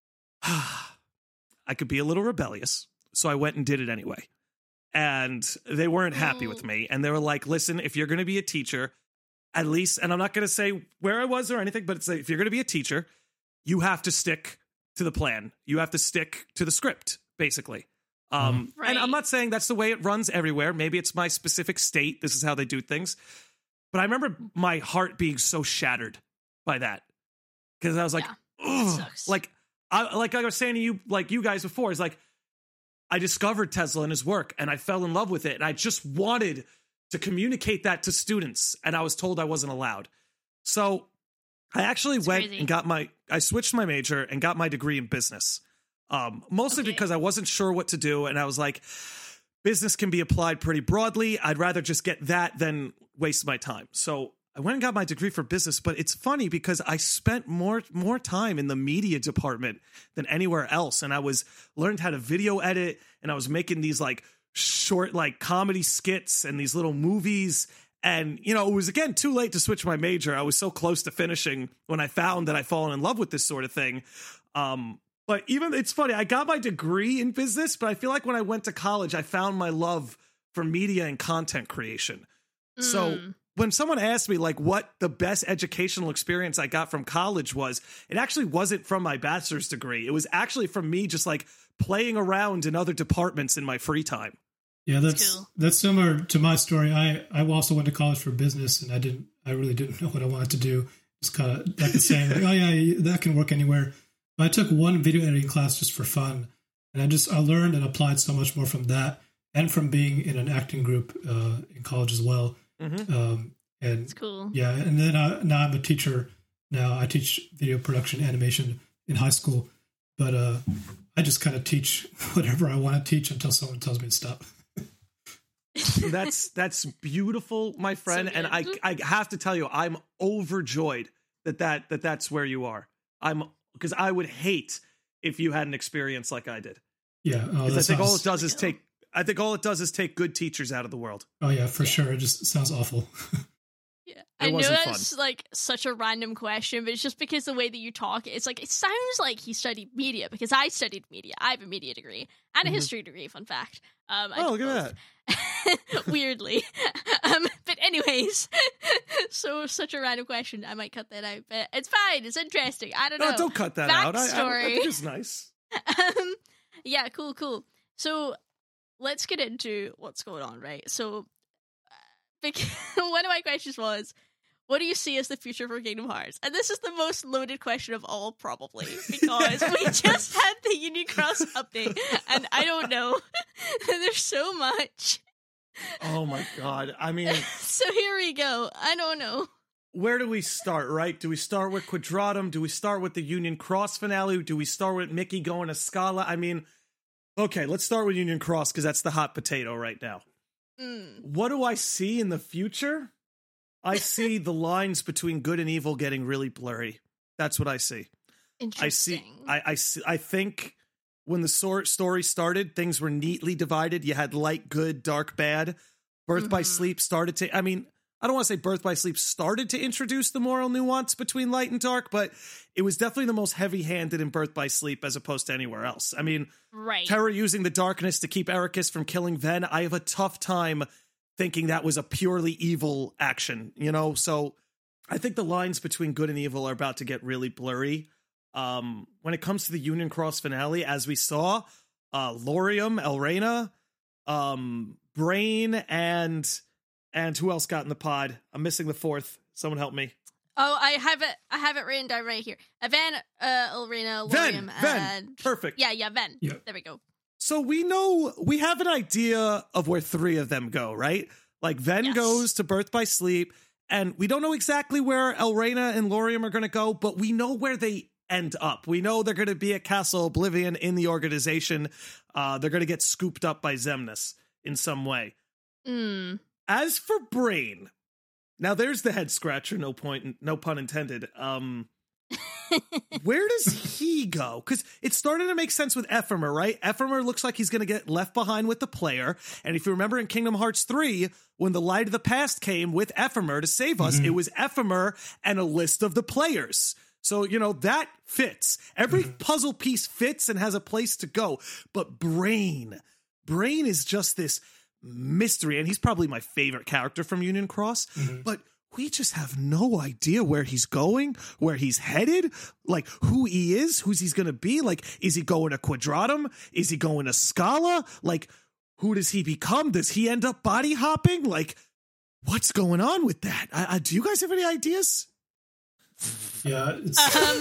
I could be a little rebellious, so I went and did it anyway. And they weren't happy with me. And they were like, listen, if you're going to be a teacher, at least, and I'm not going to say where I was or anything, but it's like, if you're going to be a teacher, you have to stick to the plan. You have to stick to the script, basically. And I'm not saying that's the way it runs everywhere. Maybe it's my specific state. This is how they do things. But I remember my heart being so shattered by that. Because I was like, oh, like I was saying to you, like you guys before, is like, I discovered Tesla and his work and I fell in love with it. And I just wanted to communicate that to students. And I was told I wasn't allowed. So I actually went and I switched my major and got my degree in business. Mostly because I wasn't sure what to do. And I was like, business can be applied pretty broadly. I'd rather just get that than waste my time. So I went and got my degree for business, but it's funny because I spent more time in the media department than anywhere else. And I learned how to video edit, and I was making these like short, like comedy skits and these little movies. And, you know, it was, again, too late to switch my major. I was so close to finishing when I found that I'd fallen in love with this sort of thing. But even, it's funny, I got my degree in business, but I feel like when I went to college, I found my love for media and content creation. So when someone asked me like what the best educational experience I got from college was, it actually wasn't from my bachelor's degree. It was actually from me just like playing around in other departments in my free time. Yeah, that's similar to my story. I also went to college for business, and I really didn't know what I wanted to do. Just kind of like saying, like, oh yeah, that can work anywhere. But I took one video editing class just for fun, and I learned and applied so much more from that, and from being in an acting group in college as well. And it's cool. Yeah, and then now I'm a teacher. Now I teach video production animation in high school, but I just kind of teach whatever I want to teach until someone tells me to stop. That's beautiful, my friend, so and I have to tell you, I'm overjoyed that's where you are. Because I would hate if you had an experience like I did. Yeah, I think all it does is take good teachers out of the world. Oh yeah, for sure. It just sounds awful. Yeah, I know that's like such a random question, but it's just because the way that you talk, it's like it sounds like he studied media, because I studied media. I have a media degree and a history degree. Fun fact. Look at that. Weirdly, but anyways, so such a random question. I might cut that out, but it's fine. It's interesting. I don't know. No, don't cut that out. I think it's nice. Yeah, cool. So let's get into what's going on, right? So one of my questions was, what do you see as the future for Kingdom Hearts? And this is the most loaded question of all, probably, because we just had the Union Cross update, and I don't know. There's so much. Oh my god. I mean... So here we go. I don't know. Where do we start, right? Do we start with Quadratum? Do we start with the Union Cross finale? Do we start with Mickey going to Scala? I mean, okay, let's start with Union Cross, because that's the hot potato right now. What do I see in the future? I see the lines between good and evil getting really blurry. That's what I see. Interesting. I think when the story started, things were neatly divided. You had light, good, dark, bad. Birth by Sleep started to... I mean, I don't want to say Birth by Sleep started to introduce the moral nuance between light and dark, but it was definitely the most heavy-handed in Birth by Sleep as opposed to anywhere else. I mean, Terra using the darkness to keep Ericus from killing Ven, I have a tough time thinking that was a purely evil action, you know? So I think the lines between good and evil are about to get really blurry. When it comes to the Union Cross finale, as we saw, Laurium, Elrena, Brain, and who else got in the pod? I'm missing the fourth. Someone help me. Oh, I have it written down right here. Ven, Elrena, Laurium, Ven. Perfect. Yeah, Ven. Yep. There we go. So we have an idea of where three of them go, right? Like Ven goes to Birth by Sleep, and we don't know exactly where Elrena and Laurium are going to go, but we know where they end up. We know they're going to be at Castle Oblivion in the organization. They're going to get scooped up by Xemnas in some way. As for Brain, now there's the head scratcher, no pun intended. Where does he go? Because it started to make sense with Ephemer, right? Ephemer looks like he's going to get left behind with the player. And if you remember in Kingdom Hearts 3, when the Light of the Past came with Ephemer to save us, it was Ephemer and a list of the players. So, you know, that fits. Every puzzle piece fits and has a place to go. But Brain is just this mystery. And he's probably my favorite character from Union Cross. But we just have no idea where he's going, where he's headed, like who he is, who's he's going to be. Like, is he going to Quadratum? Is he going to Scala? Like, who does he become? Does he end up body hopping? Like, what's going on with that? Do you guys have any ideas? Yeah, it's,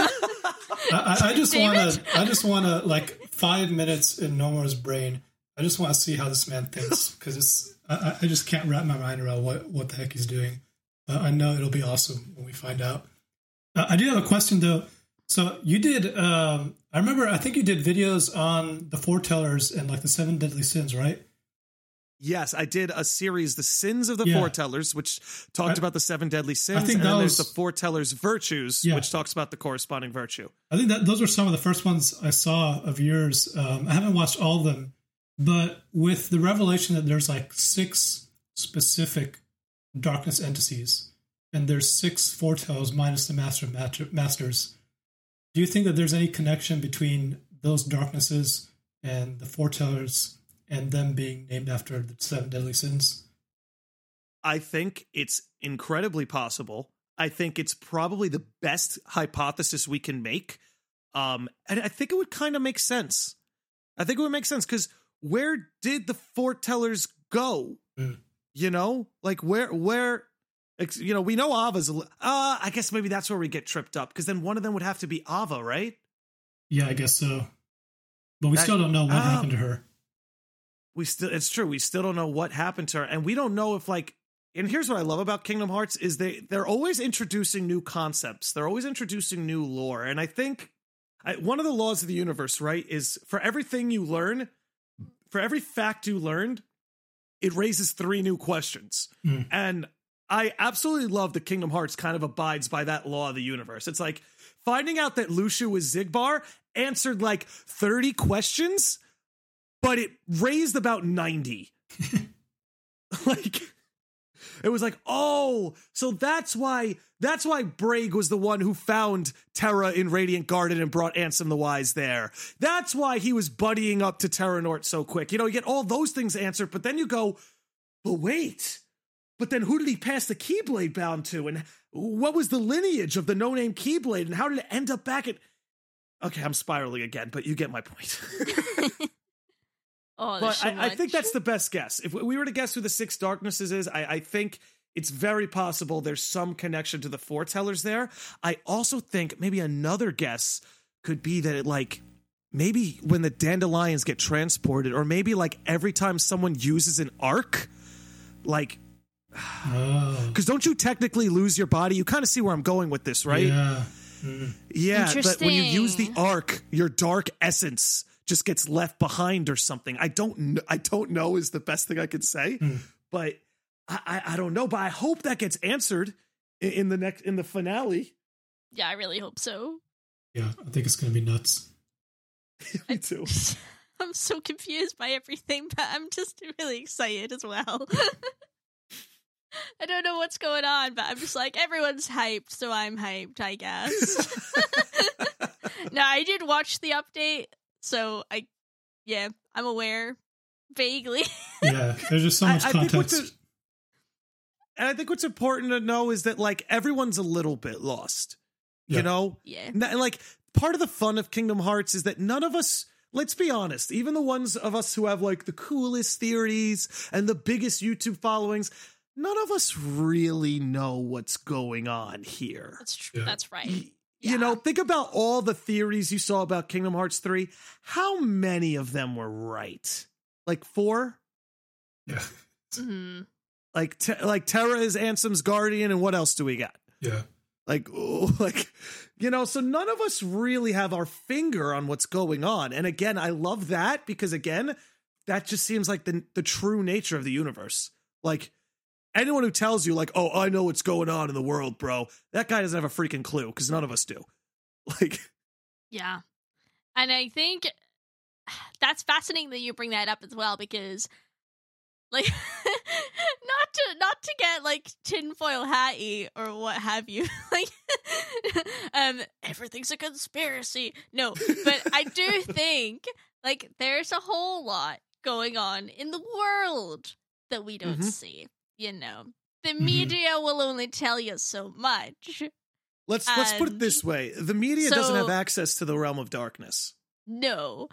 I just want to like 5 minutes in Nomora's brain. I just want to see how this man thinks, because I just can't wrap my mind around what the heck he's doing. I know it'll be awesome when we find out. I do have a question though. So you did, I think you did videos on the Foretellers and like the 7 Deadly Sins, right? Yes, I did a series, The Sins of the Foretellers, which talked about the 7 Deadly Sins, and then there's the Foretellers' Virtues, which talks about the corresponding virtue. I think that those were some of the first ones I saw of yours. I haven't watched all of them, but with the revelation that there's like 6 specific darkness entities, and there's 6 foretells minus the masters. Do you think that there's any connection between those darknesses and the foretellers and them being named after the 7 Deadly Sins? I think it's incredibly possible. I think it's probably the best hypothesis we can make. And I think it would kind of make sense. I think it would make sense, because where did the foretellers go? You know, like where, you know, we know Ava's, I guess maybe that's where we get tripped up, because then one of them would have to be Ava, right? Yeah, I guess so. But we still don't know what happened to her. It's true. We still don't know what happened to her. And we don't know if, like, and here's what I love about Kingdom Hearts is they're always introducing new concepts. They're always introducing new lore. And I think one of the laws of the universe, right, is for everything you learn, for every fact you learned, it raises 3 new questions. And I absolutely love that Kingdom Hearts kind of abides by that law of the universe. It's like finding out that Lucia was Xigbar answered like 30 questions, but it raised about 90. Like, it was like, oh, so that's why Braig was the one who found Terra in Radiant Garden and brought Ansem the Wise there. That's why he was buddying up to Terranort so quick. You know, you get all those things answered, but then you go, but wait, but then who did he pass the Keyblade bound to? And what was the lineage of the no-name Keyblade? And how did it end up back at... Okay, I'm spiraling again, but you get my point. But so I think that's the best guess. If we were to guess who the Six Darknesses is, I think it's very possible there's some connection to the foretellers there. I also think maybe another guess could be that it, like, maybe when the dandelions get transported, or maybe like every time someone uses an arc, like, because don't you technically lose your body? You kind of see where I'm going with this, right? Yeah. Yeah, but when you use the arc, your dark essence just gets left behind or something. I don't know is the best thing I could say, but I don't know. But I hope that gets answered in the finale. Yeah, I really hope so. Yeah, I think it's going to be nuts. Me too. I'm so confused by everything, but I'm just really excited as well. I don't know what's going on, but I'm just like, everyone's hyped, so I'm hyped, I guess. No, I did watch the update, so I'm aware, vaguely. Yeah, there's just so much context. And I think what's important to know is that, like, everyone's a little bit lost, you know? Yeah. Like, part of the fun of Kingdom Hearts is that none of us, let's be honest, even the ones of us who have, like, the coolest theories and the biggest YouTube followings, none of us really know what's going on here. That's true. Yeah. That's right. You know, think about all the theories you saw about Kingdom Hearts 3. How many of them were right? Like 4? Yeah. Mm-hmm. Like Terra is Ansem's guardian, and what else do we got? Yeah. You know, so none of us really have our finger on what's going on. And again, I love that because, again, that just seems like the true nature of the universe. Like, anyone who tells you, like, oh, I know what's going on in the world, bro, that guy doesn't have a freaking clue, because none of us do. Like, yeah. And I think that's fascinating that you bring that up as well, because, like, not to get, like, tinfoil hatty or what have you, like, everything's a conspiracy. No, but I do think, like, there's a whole lot going on in the world that we don't see. You know, the media will only tell you so much. Let's put it this way: the media doesn't have access to the realm of darkness. No.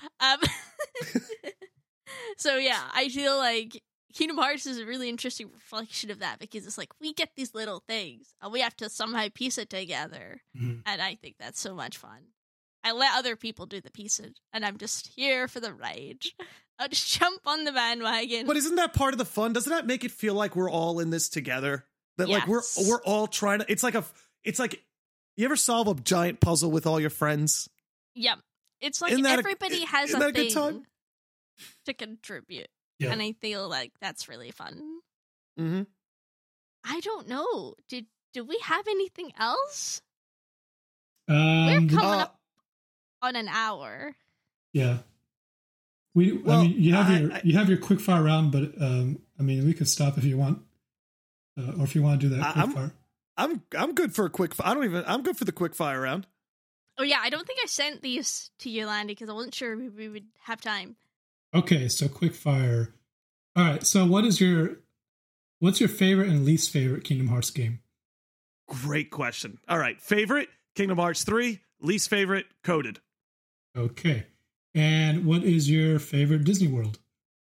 So yeah, I feel like Kingdom Hearts is a really interesting reflection of that, because it's like we get these little things and we have to somehow piece it together, and I think that's so much fun. I let other people do the piecing, and I'm just here for the ride. I'll just jump on the bandwagon. But isn't that part of the fun? Doesn't that make it feel like we're all in this together? That like we're all trying to. It's like you ever solve a giant puzzle with all your friends? Yeah, it's like everybody has a thing to contribute, and I feel like that's really fun. Mm-hmm. I don't know. Did we have anything else? We're coming up on an hour. Yeah. I mean, you have your quickfire round, but I mean, we could stop if you want, or if you want to do that quickfire. I'm good for a quick. I'm good for the quickfire round. Oh yeah, I don't think I sent these to you, Landy, because I wasn't sure we would have time. Okay, so quickfire. All right, so what's your favorite and least favorite Kingdom Hearts game? Great question. All right, favorite Kingdom Hearts 3, least favorite Coded. Okay. And what is your favorite Disney World?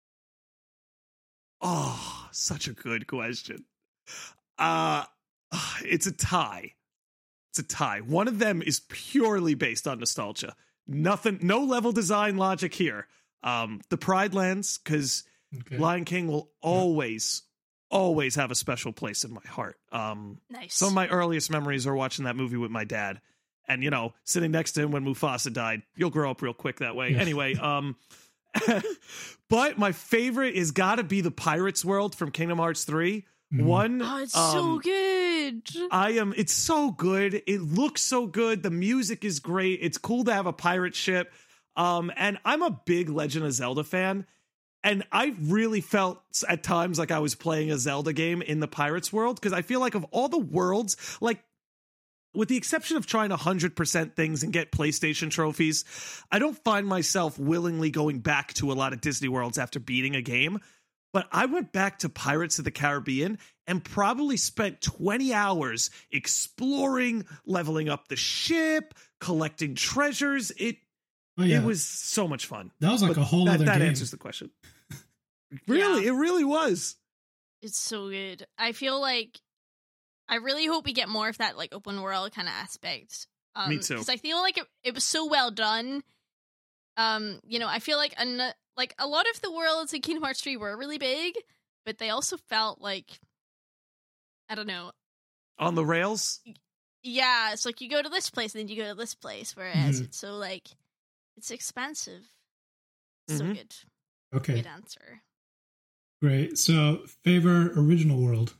Oh, such a good question. It's a tie. One of them is purely based on nostalgia. No level design logic here. The Pride Lands, because Lion King will always have a special place in my heart. Nice. Some of my earliest memories are watching that movie with my dad. And, you know, sitting next to him when Mufasa died. You'll grow up real quick that way. Yeah. Anyway, but my favorite is got to be the Pirates World from Kingdom Hearts 3. It's so good. It's so good. It looks so good. The music is great. It's cool to have a pirate ship. And I'm a big Legend of Zelda fan. And I really felt at times like I was playing a Zelda game in the Pirates World, because I feel like of all the worlds, like, with the exception of trying 100% things and get PlayStation trophies, I don't find myself willingly going back to a lot of Disney worlds after beating a game. But I went back to Pirates of the Caribbean and probably spent 20 hours exploring, leveling up the ship, collecting treasures. It was so much fun. That was like a whole other game. That answers the question. Really, it really was. It's so good. I feel like I really hope we get more of that like open world kind of aspect. Me too. Because I feel like it was so well done. I feel like a lot of the worlds in Kingdom Hearts 3 were really big, but they also felt like, I don't know, on the rails. Yeah, it's like you go to this place and then you go to this place, whereas it's so like it's expansive. So good. Okay. Good answer. Great. So, favorite original world?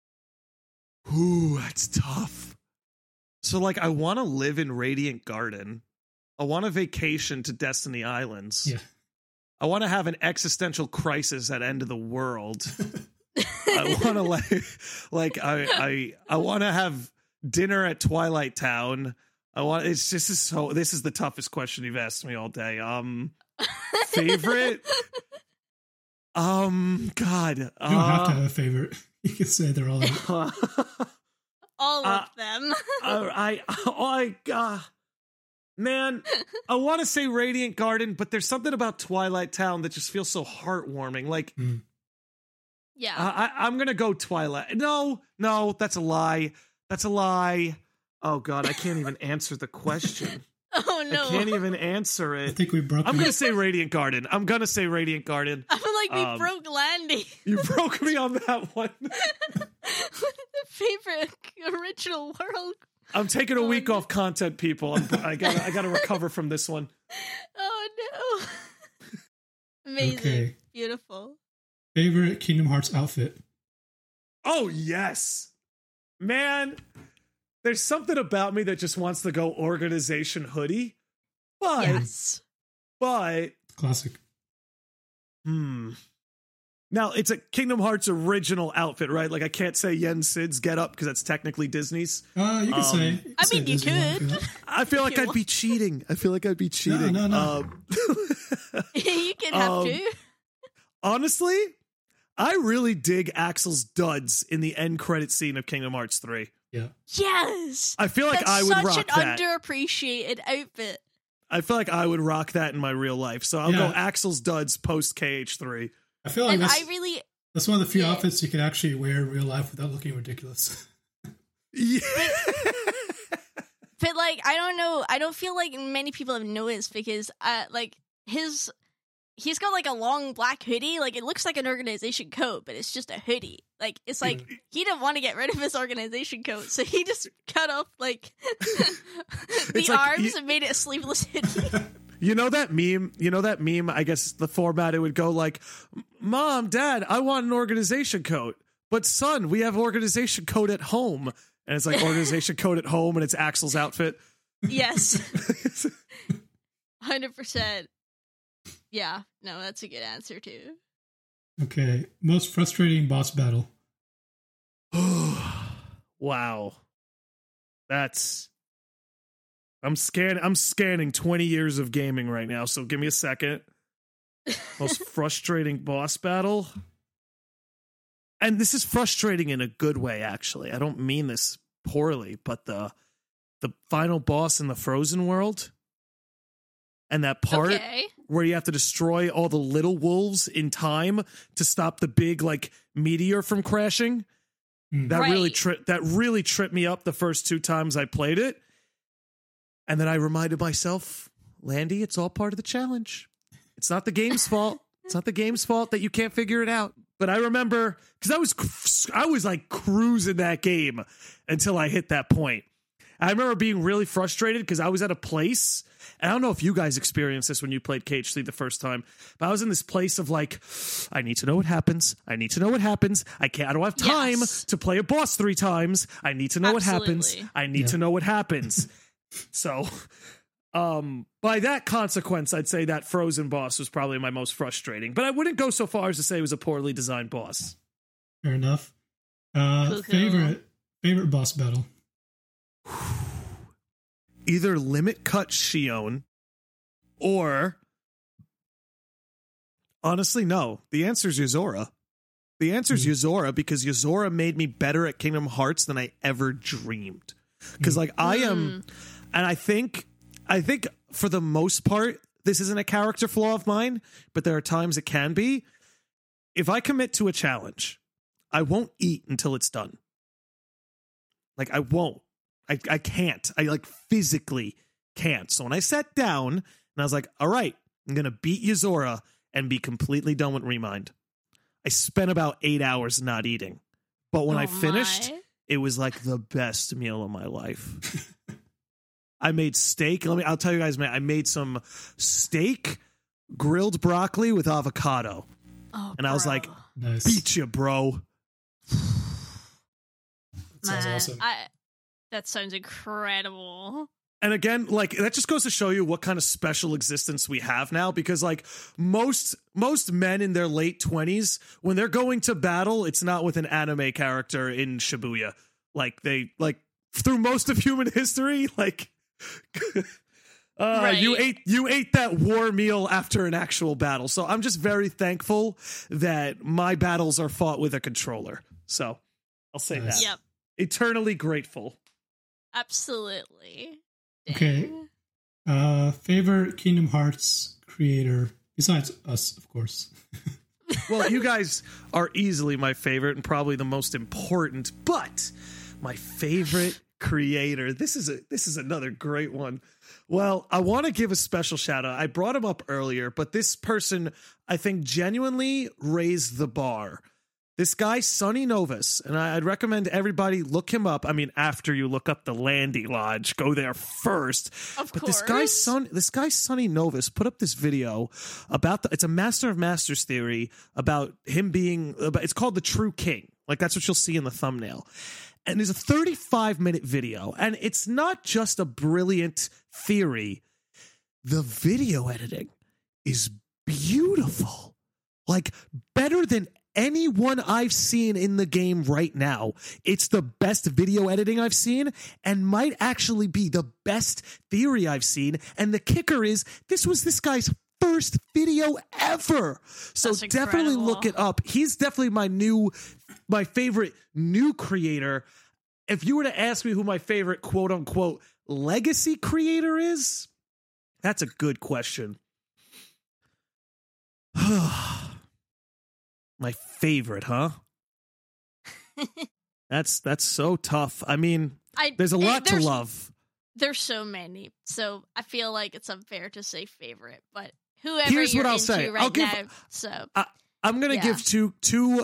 Ooh, that's tough. So, like, I want to live in Radiant Garden. I want a vacation to Destiny Islands. Yeah. I want to have an existential crisis at End of the World. I want to I want to have dinner at Twilight Town. This is the toughest question you've asked me all day. Favorite? God. You don't have to have a favorite. You can say they're all all of them. Man, I want to say Radiant Garden, but there's something about Twilight Town that just feels so heartwarming. Like, yeah, I'm gonna go Twilight. No, that's a lie. That's a lie. Oh God, I can't even answer the question. Oh no, I can't even answer it. I think we broke. I'm gonna say Radiant Garden. I'm gonna say Radiant Garden. I feel like we broke Landy. You broke me on that one. The favorite original world. I'm taking a week off content, people. I gotta recover from this one. Oh no! Amazing, okay. Beautiful. Favorite Kingdom Hearts outfit? Oh yes, man. There's something about me that just wants to go organization hoodie. But classic. Now it's a Kingdom Hearts original outfit, right? Like I can't say Yen Sid's get up because that's technically Disney's. You can say. I mean, you could. I feel like I'd be cheating. No. You can have to. Honestly, I really dig Axel's duds in the end credit scene of Kingdom Hearts 3. Yeah. Yes. I feel like I would rock that. Such an underappreciated outfit. I feel like I would rock that in my real life. So I'll go Axel's duds post KH3. I feel like that's one of the few outfits you can actually wear in real life without looking ridiculous. Yeah. But like, I don't know. I don't feel like many people have noticed because he's got like a long black hoodie. Like it looks like an organization coat, but it's just a hoodie. Like it's like he didn't want to get rid of his organization coat, so he just cut off like the arms and made it a sleeveless hoodie. You know that meme? I guess the format it would go like, Mom, Dad, I want an organization coat. But son, we have organization coat at home. And it's like organization coat at home and it's Axel's outfit. Yes. 100%. Yeah, no, that's a good answer too. Okay, most frustrating boss battle. Wow. I'm scanning 20 years of gaming right now, so give me a second. Most frustrating boss battle. And this is frustrating in a good way, actually. I don't mean this poorly, but the final boss in the Frozen world and that part where you have to destroy all the little wolves in time to stop the big like meteor from crashing. That really tripped me up the first 2 times I played it. And then I reminded myself, Landy, it's all part of the challenge. It's not the game's fault. It's not the game's fault that you can't figure it out. But I remember, because I was like cruising that game until I hit that point. I remember being really frustrated because I was at a place, and I don't know if you guys experienced this when you played KH3 the first time, but I was in this place of like, I need to know what happens. I don't have time to play a boss 3 times. I need to know what happens. I need to know what happens. So, by that consequence, I'd say that Frozen boss was probably my most frustrating, but I wouldn't go so far as to say it was a poorly designed boss. Fair enough. Favorite boss battle? Either Limit Cut Xion or honestly, no. The answer is Yozora. The answer is Yozora, because Yozora made me better at Kingdom Hearts than I ever dreamed. Because like I am, and I think for the most part, this isn't a character flaw of mine, but there are times it can be. If I commit to a challenge, I won't eat until it's done. Like I won't. I can't. I like physically can't. So when I sat down and I was like, all right, I'm going to beat Yozora and be completely done with Remind. I spent about 8 hours not eating. But when I finished, it was like the best meal of my life. I made steak. I'll tell you guys, man, I made some steak, grilled broccoli with avocado. Oh, and I was like, nice. Beat you, bro. That sounds awesome. That sounds incredible. And again, like that just goes to show you what kind of special existence we have now, because like most men in their late 20s, when they're going to battle, it's not with an anime character in Shibuya. Like they like through most of human history, like right. you ate that war meal after an actual battle. So I'm just very thankful that my battles are fought with a controller. So I'll say that. Yep. Eternally grateful. Absolutely. Okay. Favorite Kingdom Hearts creator besides us, of course. Well, you guys are easily my favorite and probably the most important, but my favorite creator. This is another great one. Well, I want to give a special shout out. I brought him up earlier, but this person I think genuinely raised the bar. This guy, Sonny Novus, and I'd recommend everybody look him up. I mean, after you look up the Landy Lodge, go there first. Of but course. This guy, Sonny Novus, put up this video about it's a Master of Masters theory about him being, it's called The True King. Like, that's what you'll see in the thumbnail. And there's a 35-minute video, and it's not just a brilliant theory. The video editing is beautiful. Like, better than anyone I've seen in the game right now. It's the best video editing I've seen and might actually be the best theory I've seen. And the kicker is this was this guy's first video ever. So definitely look it up. He's definitely my favorite new creator. If you were to ask me who my favorite quote unquote legacy creator is, that's a good question. My favorite, huh? That's so tough. I mean, there's a lot to love. There's so many, so I feel like it's unfair to say favorite. But whoever here's what I'll say. Right now, so I'm gonna give two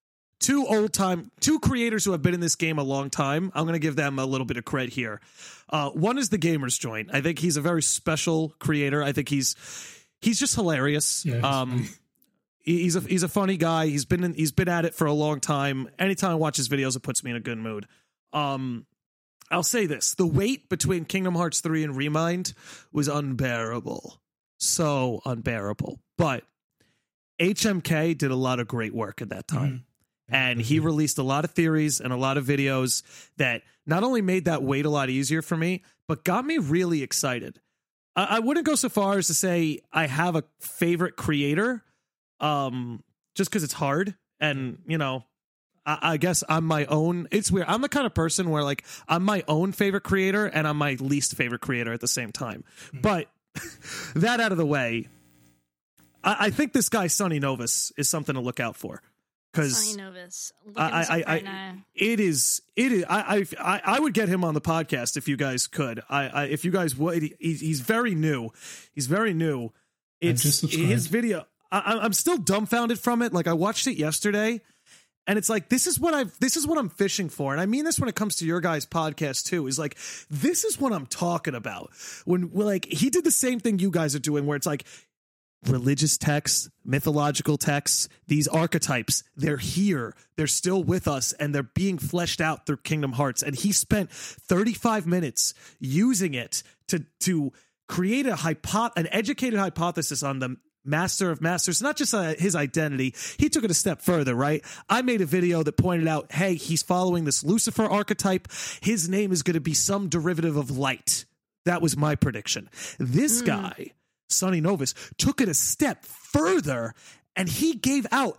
creators who have been in this game a long time. I'm gonna give them a little bit of credit here. One is the Gamers Joint. I think he's a very special creator. I think he's just hilarious. Yeah, He's a funny guy. He's been at it for a long time. Anytime I watch his videos, it puts me in a good mood. I'll say this: the wait between Kingdom Hearts 3 and Remind was unbearable, so unbearable. But HMK did a lot of great work at that time, and he released a lot of theories and a lot of videos that not only made that wait a lot easier for me, but got me really excited. I wouldn't go so far as to say I have a favorite creator. Just because it's hard, and you know, I guess I'm my own. It's weird. I'm the kind of person where like I'm my own favorite creator and I'm my least favorite creator at the same time. But that out of the way, I think this guy Sonny Novus is something to look out for, because Sonny Novus, it is. I would get him on the podcast if you guys could. If you guys would. He's very new. He's very new. It's his video. I'm still dumbfounded from it. Like, I watched it yesterday, and it's like, this is what I'm fishing for. And I mean this when it comes to your guys' podcast too, is like, this is what I'm talking about. When like he did the same thing you guys are doing, where it's like religious texts, mythological texts, these archetypes, they're here, they're still with us, and they're being fleshed out through Kingdom Hearts. And he spent 35 minutes using it to create an educated hypothesis on the Master of Masters, not just his identity. He took it a step further, right? I made a video that pointed out, hey, he's following this Lucifer archetype. His name is going to be some derivative of light. That was my prediction. This guy, Sonny Novus, took it a step further, and he gave out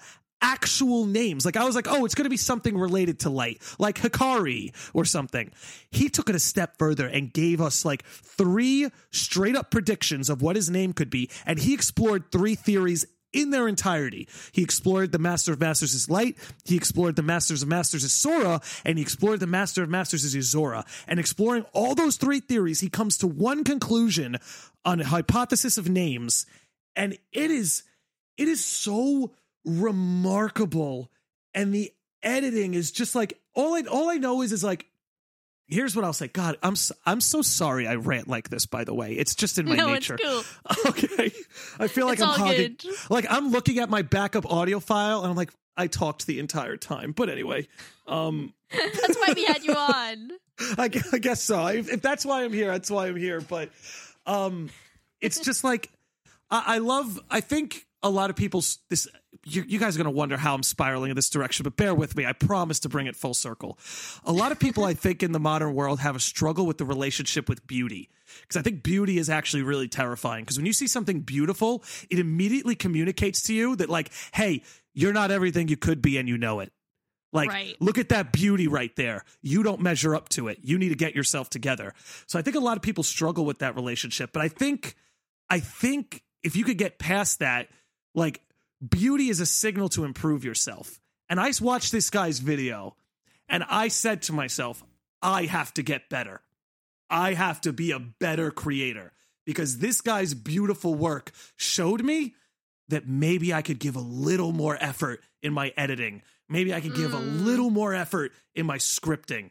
actual names. Like I was like, oh, it's going to be something related to light, like Hikari or something. He took it a step further and gave us like 3 straight up predictions of what his name could be. And he explored 3 theories in their entirety. He explored the Master of Masters as Light, he explored the Masters of Masters as Sora, and he explored the Master of Masters as Yuzora. And exploring all those 3 theories, he comes to one conclusion on a hypothesis of names. And it is so remarkable, and the editing is just like all I know is like, here's what I'll say. God, I'm so sorry I rant like this, by the way. It's just in my nature. It's cool. Okay. I feel like I'm hogging. Like I'm looking at my backup audio file and I'm like, I talked the entire time. But anyway, that's why we had you on. I guess so. If that's why I'm here, that's why I'm here. But it's just like I think a lot of people, you guys are going to wonder how I'm spiraling in this direction, but bear with me. I promise to bring it full circle. A lot of people, I think, in the modern world have a struggle with the relationship with beauty, because I think beauty is actually really terrifying. Because when you see something beautiful, it immediately communicates to you that, like, hey, you're not everything you could be, and you know it. Like, right. Look at that beauty right there. You don't measure up to it. You need to get yourself together. So I think a lot of people struggle with that relationship. But I think if you could get past that, like, beauty is a signal to improve yourself. And I watched this guy's video and I said to myself, I have to get better. I have to be a better creator, because this guy's beautiful work showed me that maybe I could give a little more effort in my editing. Maybe I could give a little more effort in my scripting.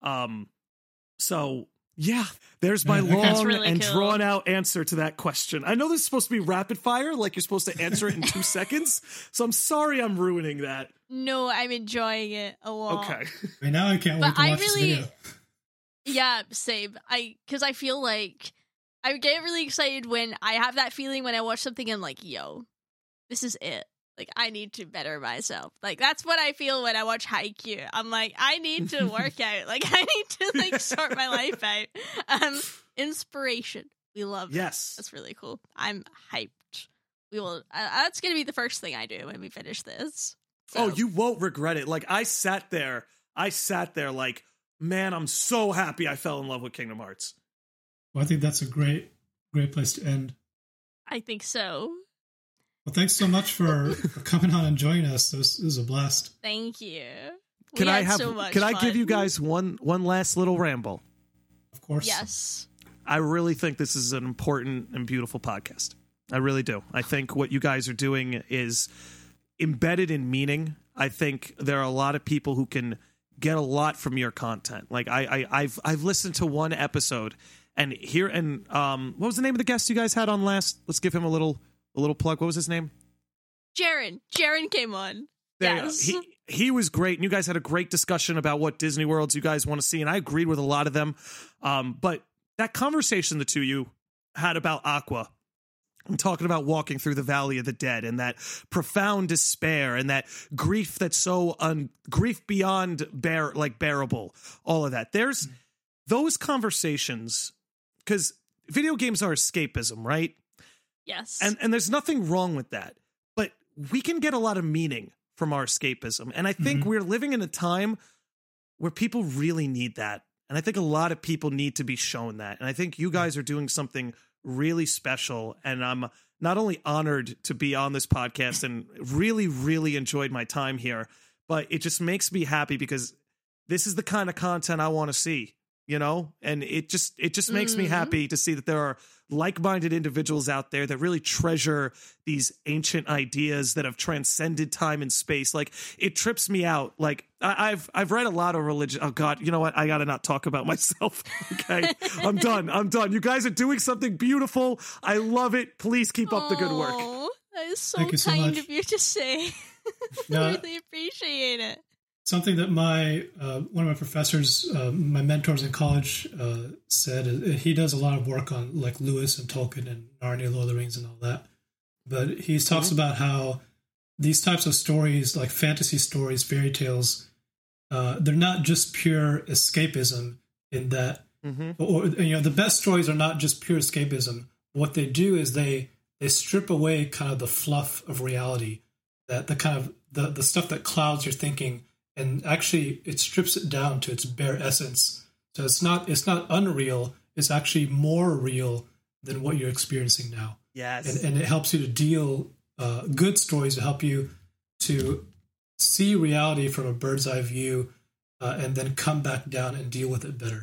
So yeah, there's my long really and cool. drawn out answer to that question. I know this is supposed to be rapid fire, like you're supposed to answer it in 2 seconds. So I'm sorry I'm ruining that. No, I'm enjoying it a lot. Okay. Right now I can't wait to watch this video. Yeah, same. Because I feel like I get really excited when I have that feeling when I watch something and I'm like, yo, this is it. Like, I need to better myself. Like, that's what I feel when I watch Haikyuu. I'm like, I need to work out. Like, I need to, like, sort my life out. Inspiration. We love Yes. It. That's really cool. I'm hyped. We will. That's going to be the first thing I do when we finish this. So. Oh, you won't regret it. Like, I sat there like, man, I'm so happy I fell in love with Kingdom Hearts. Well, I think that's a great place to end. I think so. Well, thanks so much for coming on and joining us. This was a blast. Thank you. Can I give you guys one last little ramble? Of course. Yes. I really think this is an important and beautiful podcast. I really do. I think what you guys are doing is embedded in meaning. I think there are a lot of people who can get a lot from your content. Like I've listened to one episode and what was the name of the guest you guys had on last? Let's give him a little plug. What was his name? Jaren. Jaren came on. Yes. He was great. And you guys had a great discussion about what Disney Worlds you guys want to see. And I agreed with a lot of them. But that conversation the two of you had about Aqua and talking about walking through the Valley of the Dead and that profound despair and that grief that's so grief beyond bearable, all of that. There's those conversations, because video games are escapism, right? Yes. And there's nothing wrong with that. But we can get a lot of meaning from our escapism. And I think we're living in a time where people really need that. And I think a lot of people need to be shown that. And I think you guys are doing something really special. And I'm not only honored to be on this podcast and really, really enjoyed my time here, but it just makes me happy because this is the kind of content I want to see, you know? And it just makes me happy to see that there are like-minded individuals out there that really treasure these ancient ideas that have transcended time and space. Like, it trips me out. Like, I've read a lot of religion. Oh God, you know what? I gotta not talk about myself. Okay, I'm done. You guys are doing something beautiful. I love it. Please keep up the good work. That is so kind of you to say. I really appreciate it. Something that my one of my professors, my mentors in college, said, he does a lot of work on like Lewis and Tolkien and Narnia, Lord of the Rings and all that. But he talks about how these types of stories, like fantasy stories, fairy tales, they're not just pure escapism in that, or the best stories are not just pure escapism. What they do is they strip away kind of the fluff of reality that the kind of the stuff that clouds your thinking, and actually it strips it down to its bare essence. So it's not unreal. It's actually more real than what you're experiencing now. Yes. And it helps you to deal good stories to help you to see reality from a bird's eye view, and then come back down and deal with it better.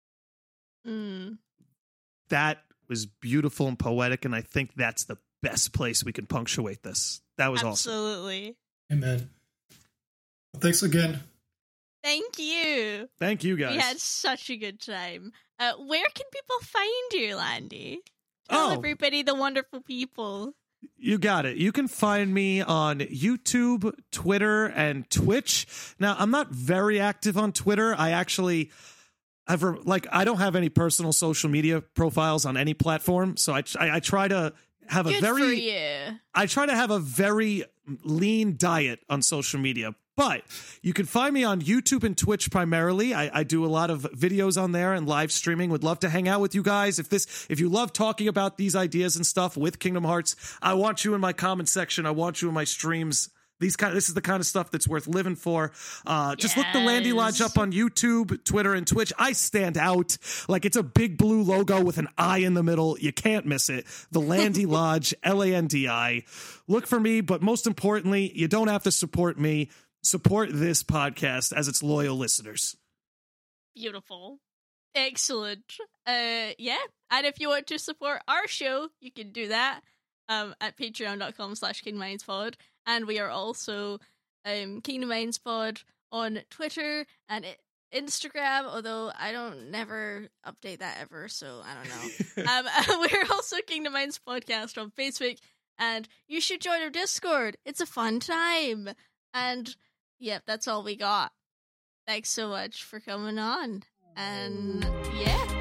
That was beautiful and poetic, and I think that's the best place we can punctuate this. That was Absolutely. Awesome. Amen. Well, thanks again. Thank you. Thank you, guys. We had such a good time. Where can people find you, Landy? Tell everybody, the wonderful people. You got it. You can find me on YouTube, Twitter, and Twitch. Now, I'm not very active on Twitter. I actually... I don't have any personal social media profiles on any platform, so I try to have I try to have a very lean diet on social media. But you can find me on YouTube and Twitch primarily. I do a lot of videos on there and live streaming. Would love to hang out with you guys. If you love talking about these ideas and stuff with Kingdom Hearts, I want you in my comment section. I want you in my streams. This is the kind of stuff that's worth living for. Just look the Landy Lodge up on YouTube, Twitter, and Twitch. I stand out. Like, it's a big blue logo with an eye in the middle. You can't miss it. The Landy Lodge, Landi. Look for me, but most importantly, you don't have to support me. Support this podcast as its loyal listeners. Beautiful. Excellent. Yeah. And if you want to support our show, you can do that at patreon.com/KingdomMindsPod. And we are also Kingdom Minds Pod on Twitter and Instagram, although I don't never update that ever, so I don't know. We're also Kingdom Minds Podcast on Facebook, and you should join our Discord. It's a fun time. And yeah, that's all we got. Thanks so much for coming on. And yeah.